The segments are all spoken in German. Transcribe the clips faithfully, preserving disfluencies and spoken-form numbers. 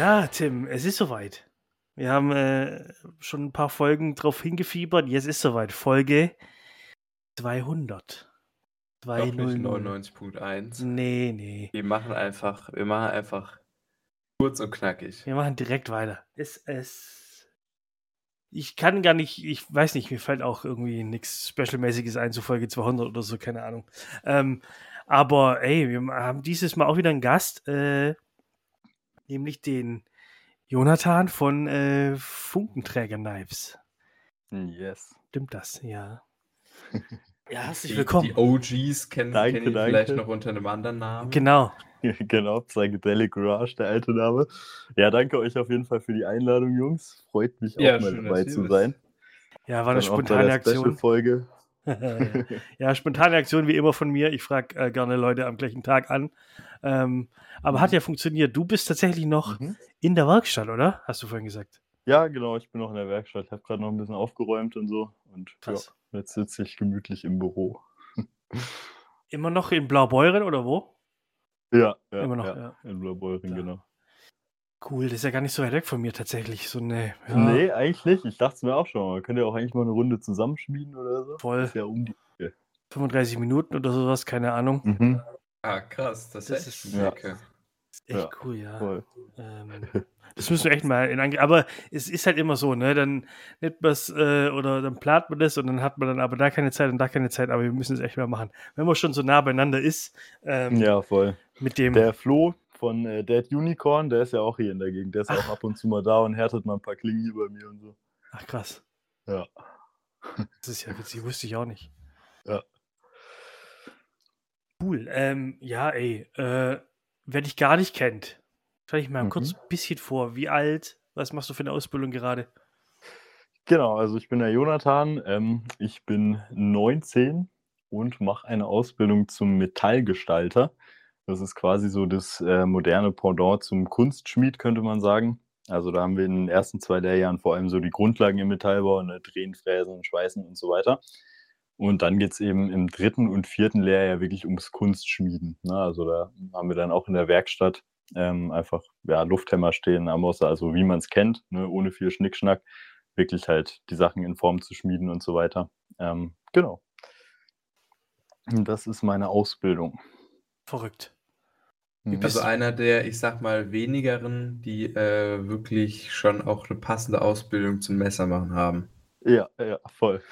Ja, Tim, es ist soweit. Wir haben äh, schon ein paar Folgen drauf hingefiebert. Jetzt ist soweit. Folge zweihundert. Doch nicht zweihundert. neunundneunzig Punkt eins. Nee, nee. Wir machen einfach, wir machen einfach kurz und knackig. Wir machen direkt weiter. Es, es, ich kann gar nicht, ich weiß nicht, mir fällt auch irgendwie nichts Specialmäßiges ein zu Folge zweihundert oder so, keine Ahnung. Ähm, aber ey, wir haben dieses Mal auch wieder einen Gast, äh, nämlich den Jonathan von äh, Funkenträger-Knives. Yes. Stimmt das? Ja. Ja, herzlich Die, willkommen. die O Gs kennen, Danke, kennen ihn danke. vielleicht noch unter einem anderen Namen. Genau. Genau, Psychedelic Rush, der alte Name. Ja, danke euch auf jeden Fall für die Einladung, Jungs. Freut mich Ja, auch mal schön, dabei dass zu ihr sein. Ja, war eine Dann auch bei spontane der Aktion. Special-Folge. Ja, spontane Aktion wie immer von mir. Ich frage äh, gerne Leute am gleichen Tag an. Ähm, aber Mhm. hat ja funktioniert. Du bist tatsächlich noch Mhm. in der Werkstatt, oder? Hast du vorhin gesagt. Ja, genau, ich bin noch in der Werkstatt. Ich habe gerade noch ein bisschen aufgeräumt und so. Und ja, Krass. jetzt sitze ich gemütlich im Büro. Immer noch in Blaubeuren oder wo? Ja, ja, Immer noch, ja, ja. in Blaubeuren, Ja. genau. Cool, das ist ja gar nicht so weit weg von mir tatsächlich. So eine, ja, Nee, eigentlich nicht. Ich dachte es mir auch schon. Man könnte ja auch eigentlich mal eine Runde zusammenschmieden oder so. Voll. Ist ja um die Ecke. fünfunddreißig Minuten oder sowas, keine Ahnung. Mhm. Ah, krass, das, Das ist echt ist- eine ja. Ecke. Ist echt Ja, cool, ja. Voll. Ähm, das müssen wir echt mal in Angriff. Aber es ist halt immer so, ne? Dann nimmt man es äh, oder dann plant man das und dann hat man dann aber da keine Zeit und da keine Zeit, aber wir müssen es echt mal machen. Wenn man schon so nah beieinander ist, ähm, Ja, voll. mit dem. Der Flo von äh, Dead Unicorn, der ist ja auch hier in der Gegend. Der ist Ach. auch ab und zu mal da und härtet mal ein paar Klingen hier bei mir und so. Ach krass. Ja. Das ist ja witzig, wusste ich auch nicht. Ja. Cool. Ähm, ja, ey, äh, wer dich gar nicht kennt, stell dich mal Mhm. kurz ein bisschen vor. Wie alt? Was machst du für eine Ausbildung gerade? Genau, also ich bin der Jonathan. Ähm, ich bin neunzehn und mache eine Ausbildung zum Metallgestalter. Das ist quasi so das äh, moderne Pendant zum Kunstschmied, könnte man sagen. Also da haben wir in den ersten zwei Lehrjahren vor allem so die Grundlagen im Metallbau, ne, Drehen, Fräsen, Schweißen und so weiter. Und dann geht es eben im dritten und vierten Lehrjahr wirklich ums Kunstschmieden. Ne? Also da haben wir dann auch in der Werkstatt ähm, einfach ja, Lufthämmer stehen, Ambosse, also wie man es kennt, ne, ohne viel Schnickschnack. Wirklich halt die Sachen in Form zu schmieden und so weiter. Ähm, genau. Und das ist meine Ausbildung. Verrückt. Mhm. bist Also du? einer der, ich sag mal, wenigeren, die äh, wirklich schon auch eine passende Ausbildung zum Messermachen haben. Ja, ja, voll.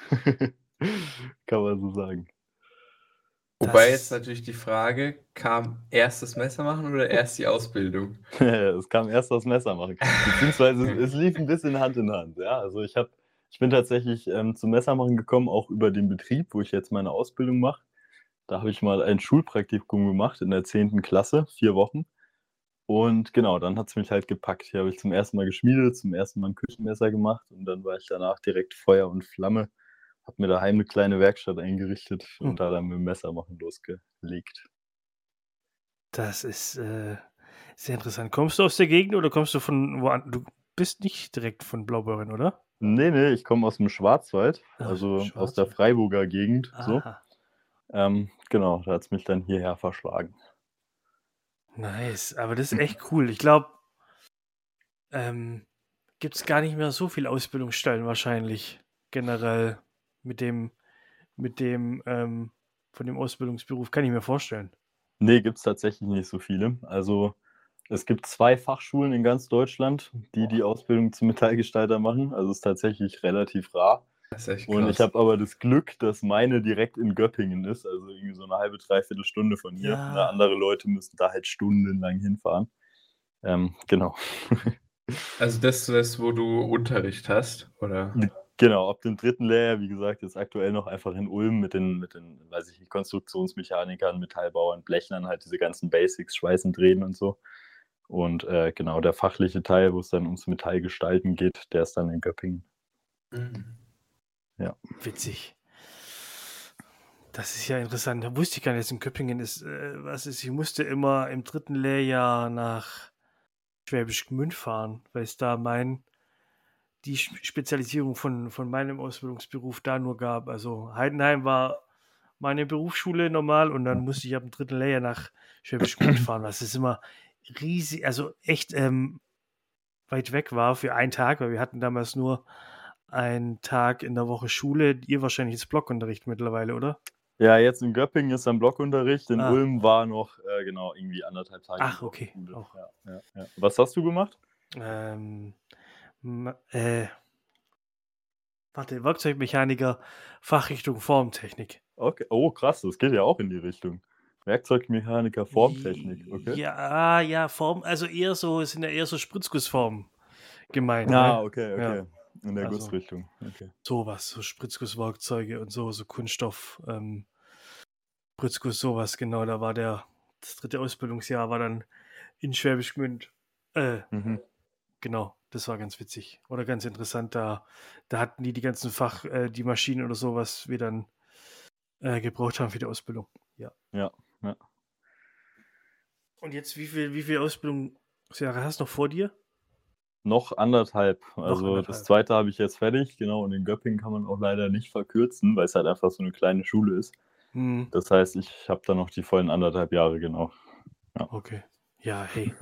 Kann man so sagen. Wobei Das jetzt ist- natürlich die Frage, kam erst das Messermachen oder erst die Ausbildung? Es kam erst das Messer machen. Beziehungsweise es, es lief ein bisschen Hand in Hand. Ja, also ich habe, ich bin tatsächlich ähm, zum Messermachen gekommen, auch über den Betrieb, wo ich jetzt meine Ausbildung mache. Da habe ich mal ein Schulpraktikum gemacht in der zehnten Klasse, vier Wochen. Und genau, dann hat es mich halt gepackt. Hier habe ich zum ersten Mal geschmiedet, zum ersten Mal ein Küchenmesser gemacht und dann war ich danach direkt Feuer und Flamme. Habe mir daheim eine kleine Werkstatt eingerichtet Hm. und da dann mit dem Messermachen losgelegt. Das ist äh, sehr interessant. Kommst du aus der Gegend oder kommst du von woanders? Du bist nicht direkt von Blaubeuren, oder? Nee, nee, ich komme aus dem Schwarzwald, Ah, also aus Schwarzwald. der Freiburger Gegend. So. Aha. Ähm, genau, da hat es mich dann hierher verschlagen. Nice. Aber das ist echt cool. Ich glaube, ähm, gibt es gar nicht mehr so viele Ausbildungsstellen wahrscheinlich generell mit dem, mit dem, ähm, von dem Ausbildungsberuf, kann ich mir vorstellen. Nee, gibt es tatsächlich nicht so viele. Also es gibt zwei Fachschulen in ganz Deutschland, die die Ausbildung zum Metallgestalter machen. Also es ist tatsächlich relativ rar. Das ist echt Und ich krass. habe aber das Glück, dass meine direkt in Göppingen ist, also irgendwie so eine halbe, dreiviertel Stunde von hier. Ja. Ne, andere Leute müssen da halt stundenlang hinfahren. Ähm, genau. Also das ist das, wo du Unterricht hast, oder? Genau, ab dem dritten Lehrjahr, wie gesagt, jetzt aktuell noch einfach in Ulm mit den, mit den, weiß ich nicht, Konstruktionsmechanikern, Metallbauern, Blechnern, halt diese ganzen Basics, Schweißen, Drehen und so. Und äh, genau, der fachliche Teil, wo es dann ums Metallgestalten geht, der ist dann in Göppingen. Mhm. Ja. Witzig. Das ist ja interessant. Da wusste ich gar nicht, dass in Köppingen ist, äh, was ist. Ich musste immer im dritten Lehrjahr nach Schwäbisch Gmünd fahren, weil es da mein, die Spezialisierung von, von meinem Ausbildungsberuf da nur gab. Also Heidenheim war meine Berufsschule normal und dann musste ich ab dem dritten Lehrjahr nach Schwäbisch Gmünd fahren. Das ist immer riesig, also echt, ähm, weit weg war für einen Tag, weil wir hatten damals nur einen Tag in der Woche Schule. Ihr wahrscheinlich jetzt Blockunterricht mittlerweile, oder? Ja, jetzt in Göppingen ist dann Blockunterricht, in Ah. Ulm war noch, äh, genau, irgendwie anderthalb Tage Ach, die Woche okay, Schule. auch. Ja, ja, ja. Was hast du gemacht? Ähm, ma- äh, warte, Werkzeugmechaniker, Fachrichtung Formtechnik. Okay. Oh, krass, das geht ja auch in die Richtung. Werkzeugmechaniker, Formtechnik, okay. Ja, ja, Form, also eher so, es sind ja eher so Spritzgussformen gemeint, Ah, ne? okay, Ja. okay. In der Also- Gussrichtung. Okay. Sowas, so Spritzgusswerkzeuge und so, so Kunststoff, ähm, Spritzguss, sowas, genau, da war der, das dritte Ausbildungsjahr war dann in Schwäbisch Gmünd. Äh, Mhm. genau, das war ganz witzig oder ganz interessant, da, da hatten die die ganzen Fach, äh, die Maschinen oder so, was wir dann äh, gebraucht haben für die Ausbildung. Ja. Ja, ja. Und jetzt, wie viel, wie viel Ausbildungsjahre hast du noch vor dir? Noch anderthalb. Also anderthalb. das zweite habe ich jetzt fertig, genau, und in Göppingen kann man auch leider nicht verkürzen, weil es halt einfach so eine kleine Schule ist. Hm, Das heißt, ich habe da noch die vollen anderthalb Jahre, genau. okay. Ja, hey.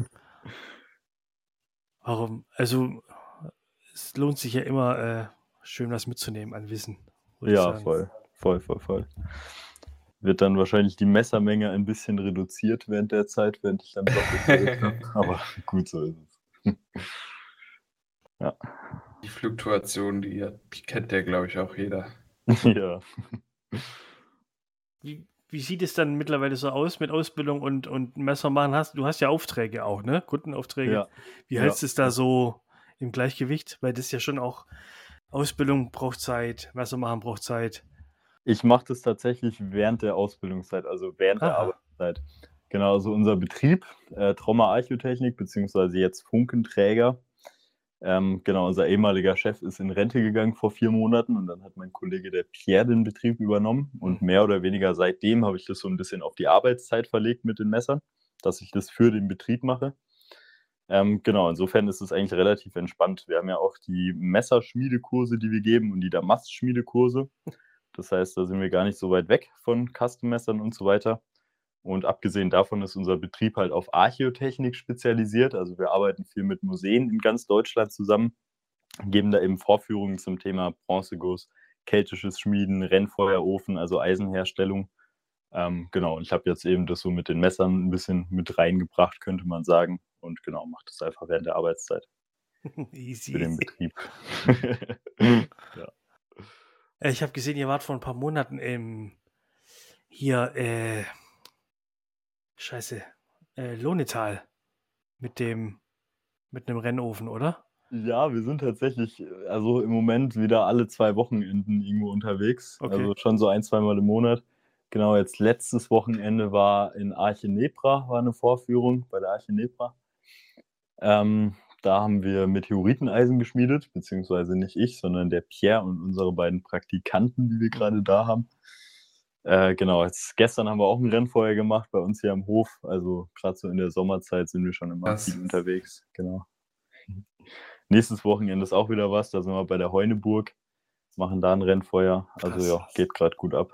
Warum? Also, es lohnt sich ja immer, äh, schön was mitzunehmen an Wissen, würde ich Ja, sagen. voll, voll, voll, voll. Wird dann wahrscheinlich die Messermenge ein bisschen reduziert während der Zeit, während ich dann Blockunterricht habe. Aber gut, so ist es. Ja. Die Fluktuation, die, die kennt ja, glaube ich, auch jeder. Ja. Wie, wie sieht es dann mittlerweile so aus mit Ausbildung und, und Messer machen? Hast, du hast ja Aufträge auch, ne? Kundenaufträge. Ja. Wie Ja. hältst du es da so im Gleichgewicht? Weil das ja schon auch, Ausbildung braucht Zeit, Messer machen braucht Zeit. Ich mache das tatsächlich während der Ausbildungszeit, also während der Aha. Arbeitszeit. Genau, also unser Betrieb, äh, Trommer Archotechnik, beziehungsweise jetzt Funkenträger. Ähm, genau, unser ehemaliger Chef ist in Rente gegangen vor vier Monaten und dann hat mein Kollege, der Pierre, den Betrieb übernommen. Und Mhm. mehr oder weniger seitdem habe ich das so ein bisschen auf die Arbeitszeit verlegt mit den Messern, dass ich das für den Betrieb mache. Ähm, genau, insofern ist es eigentlich relativ entspannt. Wir haben ja auch die Messerschmiedekurse, die wir geben und die Damastschmiedekurse. Das heißt, da sind wir gar nicht so weit weg von Custom-Messern und so weiter. Und abgesehen davon ist unser Betrieb halt auf Archäotechnik spezialisiert. Also wir arbeiten viel mit Museen in ganz Deutschland zusammen, geben da eben Vorführungen zum Thema Bronzeguss, keltisches Schmieden, Rennfeuerofen, also Eisenherstellung. Ähm, genau, und ich habe jetzt eben das so mit den Messern ein bisschen mit reingebracht, könnte man sagen. Und genau, mache das einfach während der Arbeitszeit Easy. für den Betrieb. Ja. Äh, Ich habe gesehen, ihr wart vor ein paar Monaten im hier, äh, Scheiße, äh, Lohnetal mit dem, mit einem Rennofen, oder? Ja, wir sind tatsächlich, äh, also im Moment wieder alle zwei Wochenenden irgendwo unterwegs. Okay. Also schon so ein, zweimal im Monat. Genau, jetzt letztes Wochenende war in Arche Nebra, war eine Vorführung bei der Arche Nebra. Ähm, da haben wir Meteoriteneisen geschmiedet, beziehungsweise nicht ich, sondern der Pierre und unsere beiden Praktikanten, die wir gerade da haben. Äh, genau, jetzt, gestern haben wir auch ein Rennfeuer gemacht bei uns hier am Hof. Also gerade so in der Sommerzeit sind wir schon immer Krass. viel unterwegs. Genau. Nächstes Wochenende ist auch wieder was. Da sind wir bei der Heuneburg, machen da ein Rennfeuer. Also Krass. ja, geht gerade gut ab.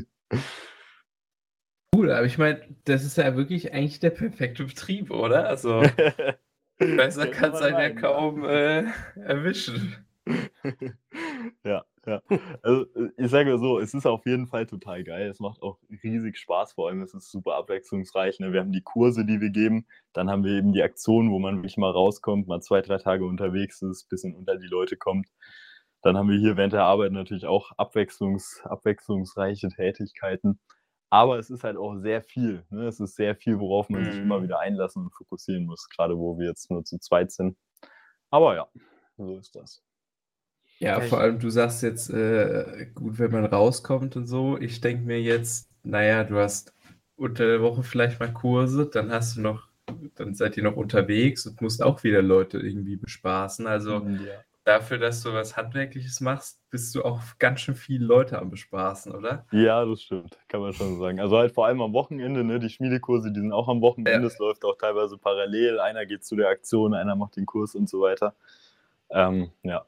Cool, aber ich meine, das ist ja wirklich eigentlich der perfekte Betrieb, oder? Also, besser Könnte kann es man einen ja meinen, kaum äh, erwischen. Ja, ja. Also ich sage mal so, es ist auf jeden Fall total geil. Es macht auch riesig Spaß, vor allem es ist super abwechslungsreich. Ne? Wir haben die Kurse, die wir geben, dann haben wir eben die Aktionen, wo man wirklich mal rauskommt, mal zwei, drei Tage unterwegs ist, ein bisschen unter die Leute kommt. Dann haben wir hier während der Arbeit natürlich auch abwechslungs, abwechslungsreiche Tätigkeiten. Aber es ist halt auch sehr viel. Ne? Es ist sehr viel, worauf man sich Mhm. immer wieder einlassen und fokussieren muss, gerade wo wir jetzt nur zu zweit sind. Aber ja, so ist das. Ja, Ja, vor ich- allem, du sagst jetzt, äh, gut, wenn man rauskommt und so. Ich denke mir jetzt, naja, du hast unter der Woche vielleicht mal Kurse, dann hast du noch, dann seid ihr noch unterwegs und musst auch wieder Leute irgendwie bespaßen. Also Ja. dafür, dass du was Handwerkliches machst, bist du auch ganz schön viele Leute am Bespaßen, oder? Ja, das stimmt, kann man schon sagen. Also halt vor allem am Wochenende, ne? Die Schmiedekurse, die sind auch am Wochenende. Ja. Es läuft auch teilweise parallel. Einer geht zu der Aktion, einer macht den Kurs und so weiter. Ähm, ja.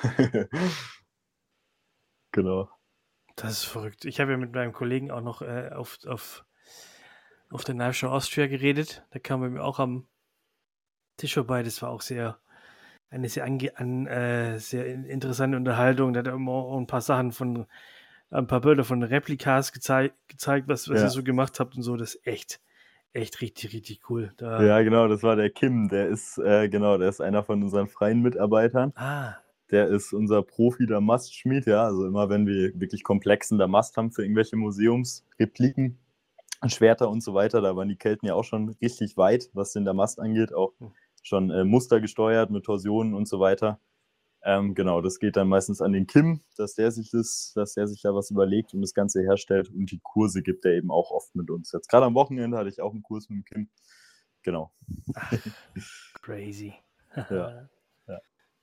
Genau. Das ist verrückt. Ich habe ja mit meinem Kollegen auch noch äh, auf, auf, auf der Knife Show Austria geredet. Da kam er mir auch am Tisch vorbei. Das war auch sehr, eine sehr, ange an, äh, sehr interessante Unterhaltung. Da hat er immer auch ein paar Sachen von, ein paar Bilder von Replikas gezei gezeigt, was, was Ja. ihr so gemacht habt und so. Das ist echt, echt richtig, richtig cool. Da, Ja, genau, das war der Kim. Der ist, äh, genau, der ist einer von unseren freien Mitarbeitern. ah, Der ist unser Profi der Mastschmied, ja. Also immer wenn wir wirklich komplexen der Mast haben für irgendwelche Museumsrepliken, Schwerter und so weiter, da waren die Kelten ja auch schon richtig weit, was den der Mast angeht, auch Hm. schon äh, mustergesteuert mit Torsionen und so weiter. Ähm, genau, das geht dann meistens an den Kim, dass der sich das, dass der sich da was überlegt und das Ganze herstellt. Und die Kurse gibt er eben auch oft mit uns. Jetzt gerade am Wochenende hatte ich auch einen Kurs mit dem Kim. Genau. ach, crazy. Ja. Ja.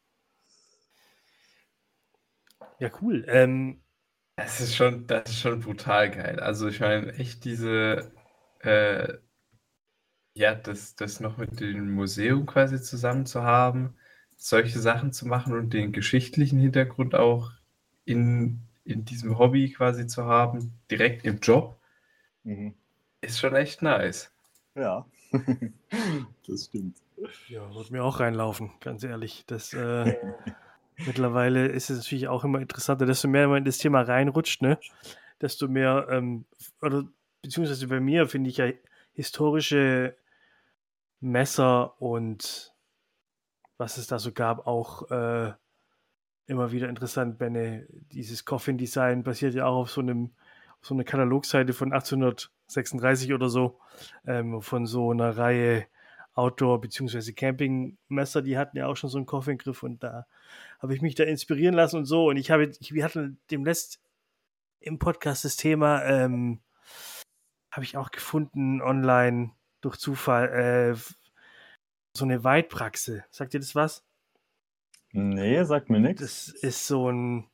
Ja, cool. Ähm, Das ist schon, das ist schon brutal geil. Also ich meine, echt diese, äh, ja, das, das noch mit dem Museum quasi zusammen zu haben, solche Sachen zu machen und den geschichtlichen Hintergrund auch in, in diesem Hobby quasi zu haben, direkt im Job, Mhm. ist schon echt nice. Ja, das stimmt. ja, wird mir auch reinlaufen, ganz ehrlich. Das, äh, mittlerweile ist es natürlich auch immer interessanter, desto mehr man in das Thema reinrutscht, ne? Desto mehr, ähm, oder beziehungsweise bei mir finde ich ja historische Messer und was es da so gab, auch äh, immer wieder interessant. Benne, dieses Coffin-Design basiert ja auch auf so einem, auf so einer Katalogseite von achtzehnhundertsechsunddreißig oder so, ähm, von so einer Reihe Outdoor- bzw. Campingmesser, die hatten ja auch schon so einen Coffin-Griff und da habe ich mich da inspirieren lassen und so. Und ich habe, ich, wir hatten demnächst im Podcast das Thema, ähm, habe ich auch gefunden online durch Zufall, äh, so eine Weitpraxe. Sagt ihr das was? Nee, sagt mir nichts. Das ist so ein,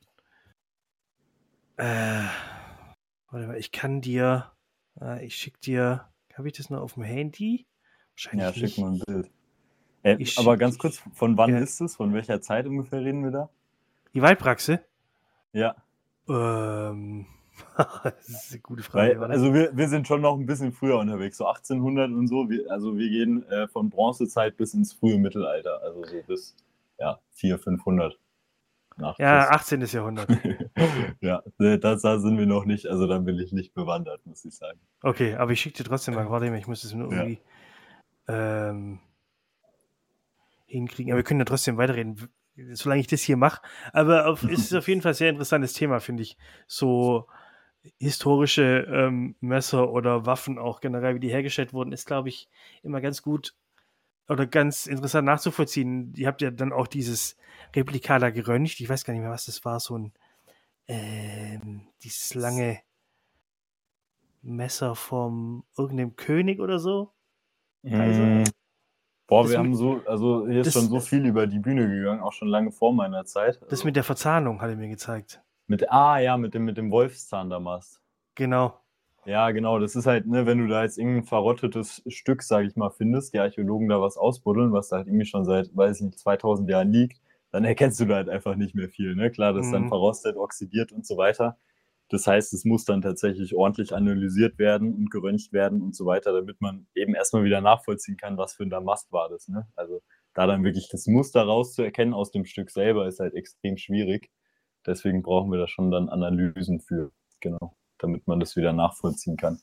äh, warte mal, ich kann dir, äh, ich schicke dir, habe ich das noch auf dem Handy? Wahrscheinlich Ja, schick nicht. mal ein Bild. Äh, Ich aber schick- ganz kurz, von wann Ja. ist es? Von welcher Zeit ungefähr reden wir da? Die Weitpraxe? Ja, Ähm, das ist eine gute Frage. weil, Warte. also wir, wir sind schon noch ein bisschen früher unterwegs, so achtzehnhundert und so. Wir, also wir gehen äh, von Bronzezeit bis ins frühe Mittelalter, also so bis ja, vierhundert, fünfhundert nach Ja, Christus. achtzehntes Jahrhundert. Ja, äh, das, da sind wir noch nicht, also da bin ich nicht bewandert, muss ich sagen. Okay, aber ich schicke dir trotzdem mal, warte mal, ich muss das nur Ja. irgendwie ähm, hinkriegen. Aber wir können ja trotzdem weiterreden, w- solange ich das hier mache. Aber auf, es ist auf jeden Fall ein sehr interessantes Thema, finde ich. So historische ähm, Messer oder Waffen auch generell, wie die hergestellt wurden, ist, glaube ich, immer ganz gut oder ganz interessant nachzuvollziehen. Ihr habt ja dann auch dieses Replika da geröntgt. Ich weiß gar nicht mehr, was das war. So ein ähm, dieses lange Messer vom irgendeinem König oder so. Kaiser? Mm, Boah, Das wir mit- haben so, also hier ist das- schon so viel über die Bühne gegangen, auch schon lange vor meiner Zeit. Das Also mit der Verzahnung hat er mir gezeigt. mit, ah ja, mit dem, mit dem Wolfszahn damals. Genau. Ja, genau, das ist halt, ne, wenn du da jetzt irgendein verrottetes Stück, sag ich mal, findest, die Archäologen da was ausbuddeln, was da halt irgendwie schon seit, weiß ich nicht, zweitausend Jahren liegt, dann erkennst du da halt einfach nicht mehr viel, ne? Klar, das ist dann Mhm. verrostet, oxidiert und so weiter. Das heißt, es muss dann tatsächlich ordentlich analysiert werden und geröntgt werden und so weiter, damit man eben erstmal wieder nachvollziehen kann, was für ein Damast war das, ne? Also da dann wirklich das Muster rauszuerkennen aus dem Stück selber, ist halt extrem schwierig. Deswegen brauchen wir da schon dann Analysen für, genau, damit man das wieder nachvollziehen kann.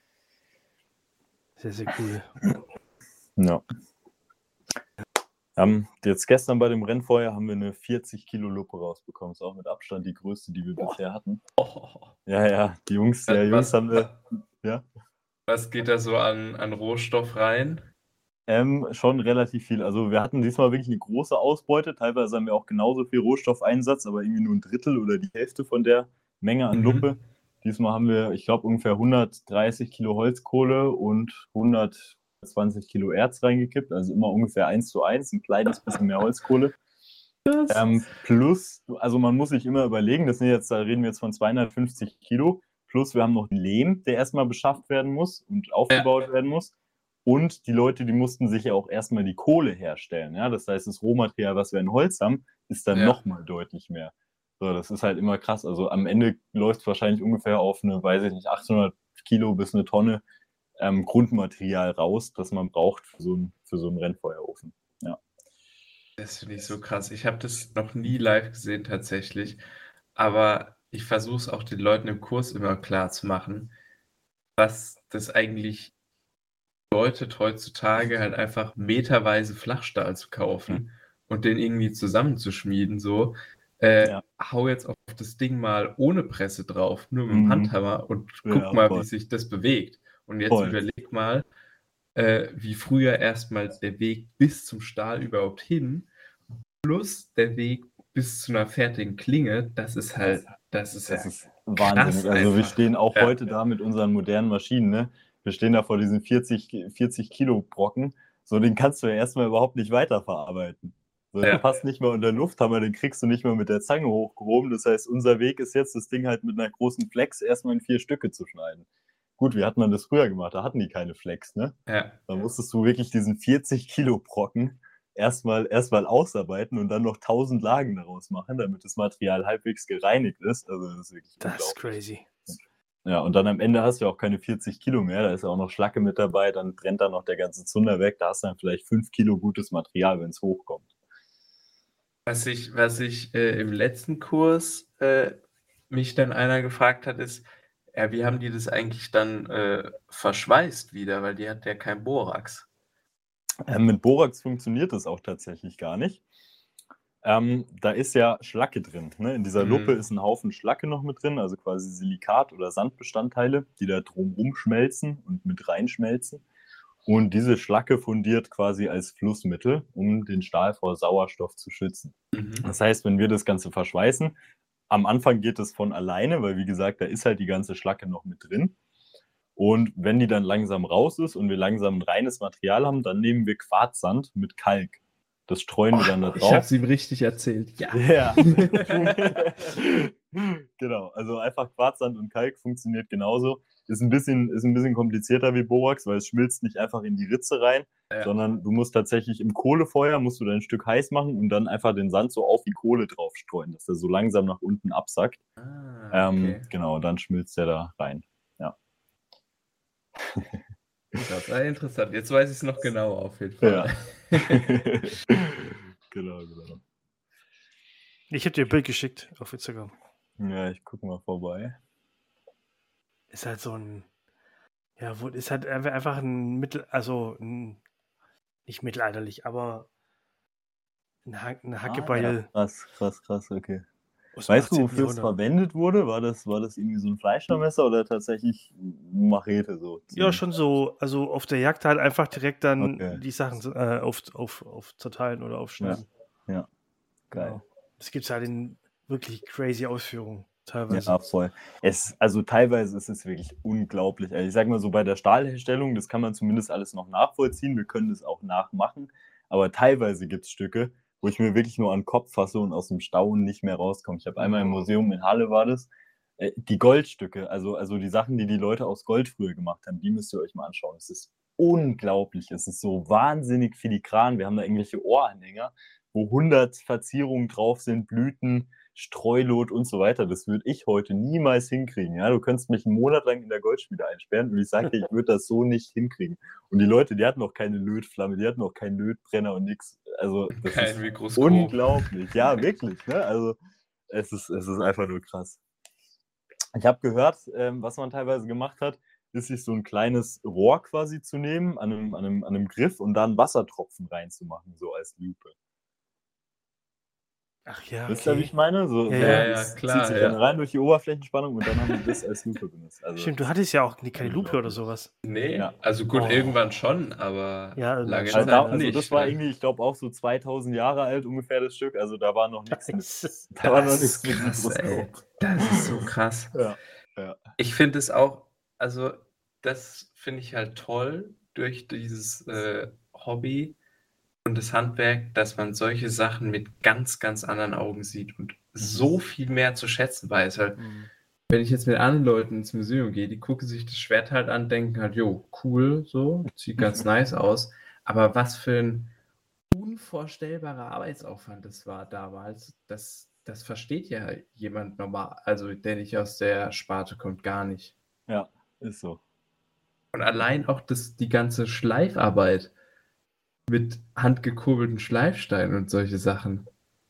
Sehr, sehr cool. Ja. Ähm, jetzt gestern bei dem Rennfeuer haben wir eine vierzig Kilo Luppe rausbekommen. Ist auch mit Abstand die größte, die wir Boah. bisher hatten. Oh. Ja, ja, die Jungs, ja, Jungs Was, haben wir, ja, was geht da so an, an Rohstoff rein? ähm, schon relativ viel. Also wir hatten diesmal wirklich eine große Ausbeute. Teilweise haben wir auch genauso viel Rohstoffeinsatz, aber irgendwie nur ein Drittel oder die Hälfte von der Menge an Mhm. Luppe. Diesmal haben wir, ich glaube, ungefähr hundertdreißig Kilo Holzkohle und hundertzwanzig Kilo Erz reingekippt. Also immer ungefähr eins zu eins, ein kleines bisschen mehr Holzkohle. Ähm, plus, also man muss sich immer überlegen, das sind jetzt, da reden wir jetzt von zweihundertfünfzig Kilo, plus wir haben noch den Lehm, der erstmal beschafft werden muss und aufgebaut werden muss. Und die Leute, die mussten sich ja auch erstmal die Kohle herstellen. Ja? Das heißt, das Rohmaterial, was wir in Holz haben, ist dann Ja. nochmal deutlich mehr. So, das ist halt immer krass. Also am Ende läuft es wahrscheinlich ungefähr auf eine, weiß ich nicht, achthundert Kilo bis eine Tonne ähm, Grundmaterial raus, das man braucht für so, ein, für so einen Rennfeuerofen. Ja. Das finde ich so krass. Ich habe das noch nie live gesehen tatsächlich, aber ich versuche es auch den Leuten im Kurs immer klar zu machen, was das eigentlich bedeutet, heutzutage halt einfach meterweise Flachstahl zu kaufen und den irgendwie zusammenzuschmieden, so. Äh, Ja. Hau jetzt auf das Ding mal ohne Presse drauf, nur mit dem Mhm. Handhammer und Ja, guck mal, voll. wie sich das bewegt. Und jetzt Voll. überleg mal, äh, wie früher erstmal der Weg bis zum Stahl überhaupt hin, plus der Weg bis zu einer fertigen Klinge, das ist halt, das ist Das ja ist wahnsinnig. krass Also wir einfach. stehen auch Ja. heute da mit unseren modernen Maschinen, ne? Wir stehen da vor diesen vierzig, vierzig Kilo Brocken. So, den kannst du ja erstmal überhaupt nicht weiterverarbeiten. So, der Ja. passt nicht mehr unter Lufthammer, den kriegst du nicht mehr mit der Zange hochgehoben. Das heißt, unser Weg ist jetzt, das Ding halt mit einer großen Flex erstmal in vier Stücke zu schneiden. Gut, wie hat man das früher gemacht? Da hatten die keine Flex, ne? Ja. Da musstest du wirklich diesen vierzig Kilo Brocken erstmal erstmal ausarbeiten und dann noch tausend Lagen daraus machen, damit das Material halbwegs gereinigt ist. Also das ist wirklich Das ist unglaublich. crazy. Ja, und dann am Ende hast du ja auch keine vierzig Kilo mehr, da ist ja auch noch Schlacke mit dabei, dann brennt da noch der ganze Zunder weg, da hast du dann vielleicht fünf Kilo gutes Material, wenn es hochkommt. Was ich, was ich äh, im letzten Kurs äh, mich dann einer gefragt hat, ist, ja, wie haben die das eigentlich dann äh, verschweißt wieder, weil die hat ja kein Borax. Ähm, mit Borax funktioniert das auch tatsächlich gar nicht. Ähm, da ist ja Schlacke drin. Ne? In dieser Mhm. Luppe ist ein Haufen Schlacke noch mit drin, also quasi Silikat- oder Sandbestandteile, die da drumrum schmelzen und mit reinschmelzen. Und diese Schlacke fundiert quasi als Flussmittel, um den Stahl vor Sauerstoff zu schützen. Mhm. Das heißt, wenn wir das Ganze verschweißen, am Anfang geht es von alleine, weil wie gesagt, da ist halt die ganze Schlacke noch mit drin. Und wenn die dann langsam raus ist und wir langsam ein reines Material haben, dann nehmen wir Quarzsand mit Kalk. Das streuen wir dann da Ich habe drauf. es ihm richtig erzählt. Ja. Ja. Genau, also einfach Quarzsand und Kalk funktioniert genauso. Ist ein bisschen, ist ein bisschen komplizierter wie Borax, weil es schmilzt nicht einfach in die Ritze rein, Ja. sondern du musst tatsächlich im Kohlefeuer, musst du dein Stück heiß machen und dann einfach den Sand so auf die Kohle drauf streuen, dass der so langsam nach unten absackt. Ah, Ähm, okay. genau, dann schmilzt der da rein. Ja. Das war interessant. Jetzt weiß ich es noch genau auf jeden Fall. Ja. Genau, genau. Ich habe dir ein Bild geschickt auf Instagram. Ja, ich gucke mal vorbei. Ist halt so ein, ja, wo ist halt einfach einfach ein Mittel, also ein, nicht mittelalterlich, aber ein, Ha- ein Ah, ja. Hackebeil Krass, krass, krass, okay. aus dem Weißt du, achtzehnten wofür es Jahrhundert. verwendet wurde? War das, war das irgendwie so ein Fleischermesser oder tatsächlich eine Machete so? Ja, zum- schon so, also auf der Jagd halt einfach direkt dann Okay. die Sachen äh, auf, auf, auf zerteilen oder aufschneiden. Ja, geil. Genau. Das gibt es halt in wirklich crazy Ausführungen teilweise. Ja, voll. Es, also teilweise ist es wirklich unglaublich. Also ich sag mal so, bei der Stahlherstellung, das kann man zumindest alles noch nachvollziehen. Wir können das auch nachmachen. Aber teilweise gibt es Stücke, wo ich mir wirklich nur an den Kopf fasse und aus dem Staunen nicht mehr rauskomme. Ich habe einmal im Museum in Halle war das, äh, die Goldstücke, also, also die Sachen, die die Leute aus Gold früher gemacht haben, die müsst ihr euch mal anschauen. Es ist unglaublich. Es ist so wahnsinnig filigran. Wir haben da irgendwelche Ohranhänger, wo hundert Verzierungen drauf sind, Blüten, Streulot und so weiter. Das würde ich heute niemals hinkriegen. Ja? Du könntest mich einen Monat lang in der Goldschmiede einsperren und ich sage dir, ich würde das so nicht hinkriegen. Und die Leute, die hatten auch keine Lötflamme, die hatten auch keinen Lötbrenner und nichts. Also das Kein ist Mikroskop. unglaublich. Ja, wirklich. Ne? Also es ist, es ist einfach nur krass. Ich habe gehört, ähm, was man teilweise gemacht hat, ist sich so ein kleines Rohr quasi zu nehmen an einem, an einem, an einem Griff und dann Wassertropfen reinzumachen, so als Lupe. Ach ja, Wisst ihr, wie okay. ich meine? So, Ja, so, ja. Ja, das klar, zieht sich ja. dann rein durch die Oberflächenspannung und dann haben wir das als Lupe benutzt. Also, Stimmt, du hattest ja auch nie- keine Lupe oder unglaublich. sowas. Nee, Ja. also gut, Oh. irgendwann schon, aber Ja, irgendwann lange schon, Also, Zeit da, aber- also nicht. das war ne? irgendwie, ich glaube, auch so zweitausend Jahre alt ungefähr das Stück. Also da war noch nichts mit, Scheiße. da war noch Das nichts ist mit krass, ey. Mikroskop. Das ist so krass. Ja, ja. Ich finde es auch, also das finde ich halt toll durch dieses äh, Hobby und das Handwerk, dass man solche Sachen mit ganz, ganz anderen Augen sieht und so viel mehr zu schätzen weiß. Weil, Mhm. wenn ich jetzt mit anderen Leuten ins Museum gehe, die gucken sich das Schwert halt an, denken halt, jo, cool, so, sieht ganz nice aus. Aber was für ein unvorstellbarer Arbeitsaufwand das war damals, das, das versteht ja jemand normal, also der nicht aus der Sparte kommt, gar nicht. Ja, ist so. Und allein auch das, die ganze Schleifarbeit. mit handgekurbelten Schleifsteinen und solche Sachen.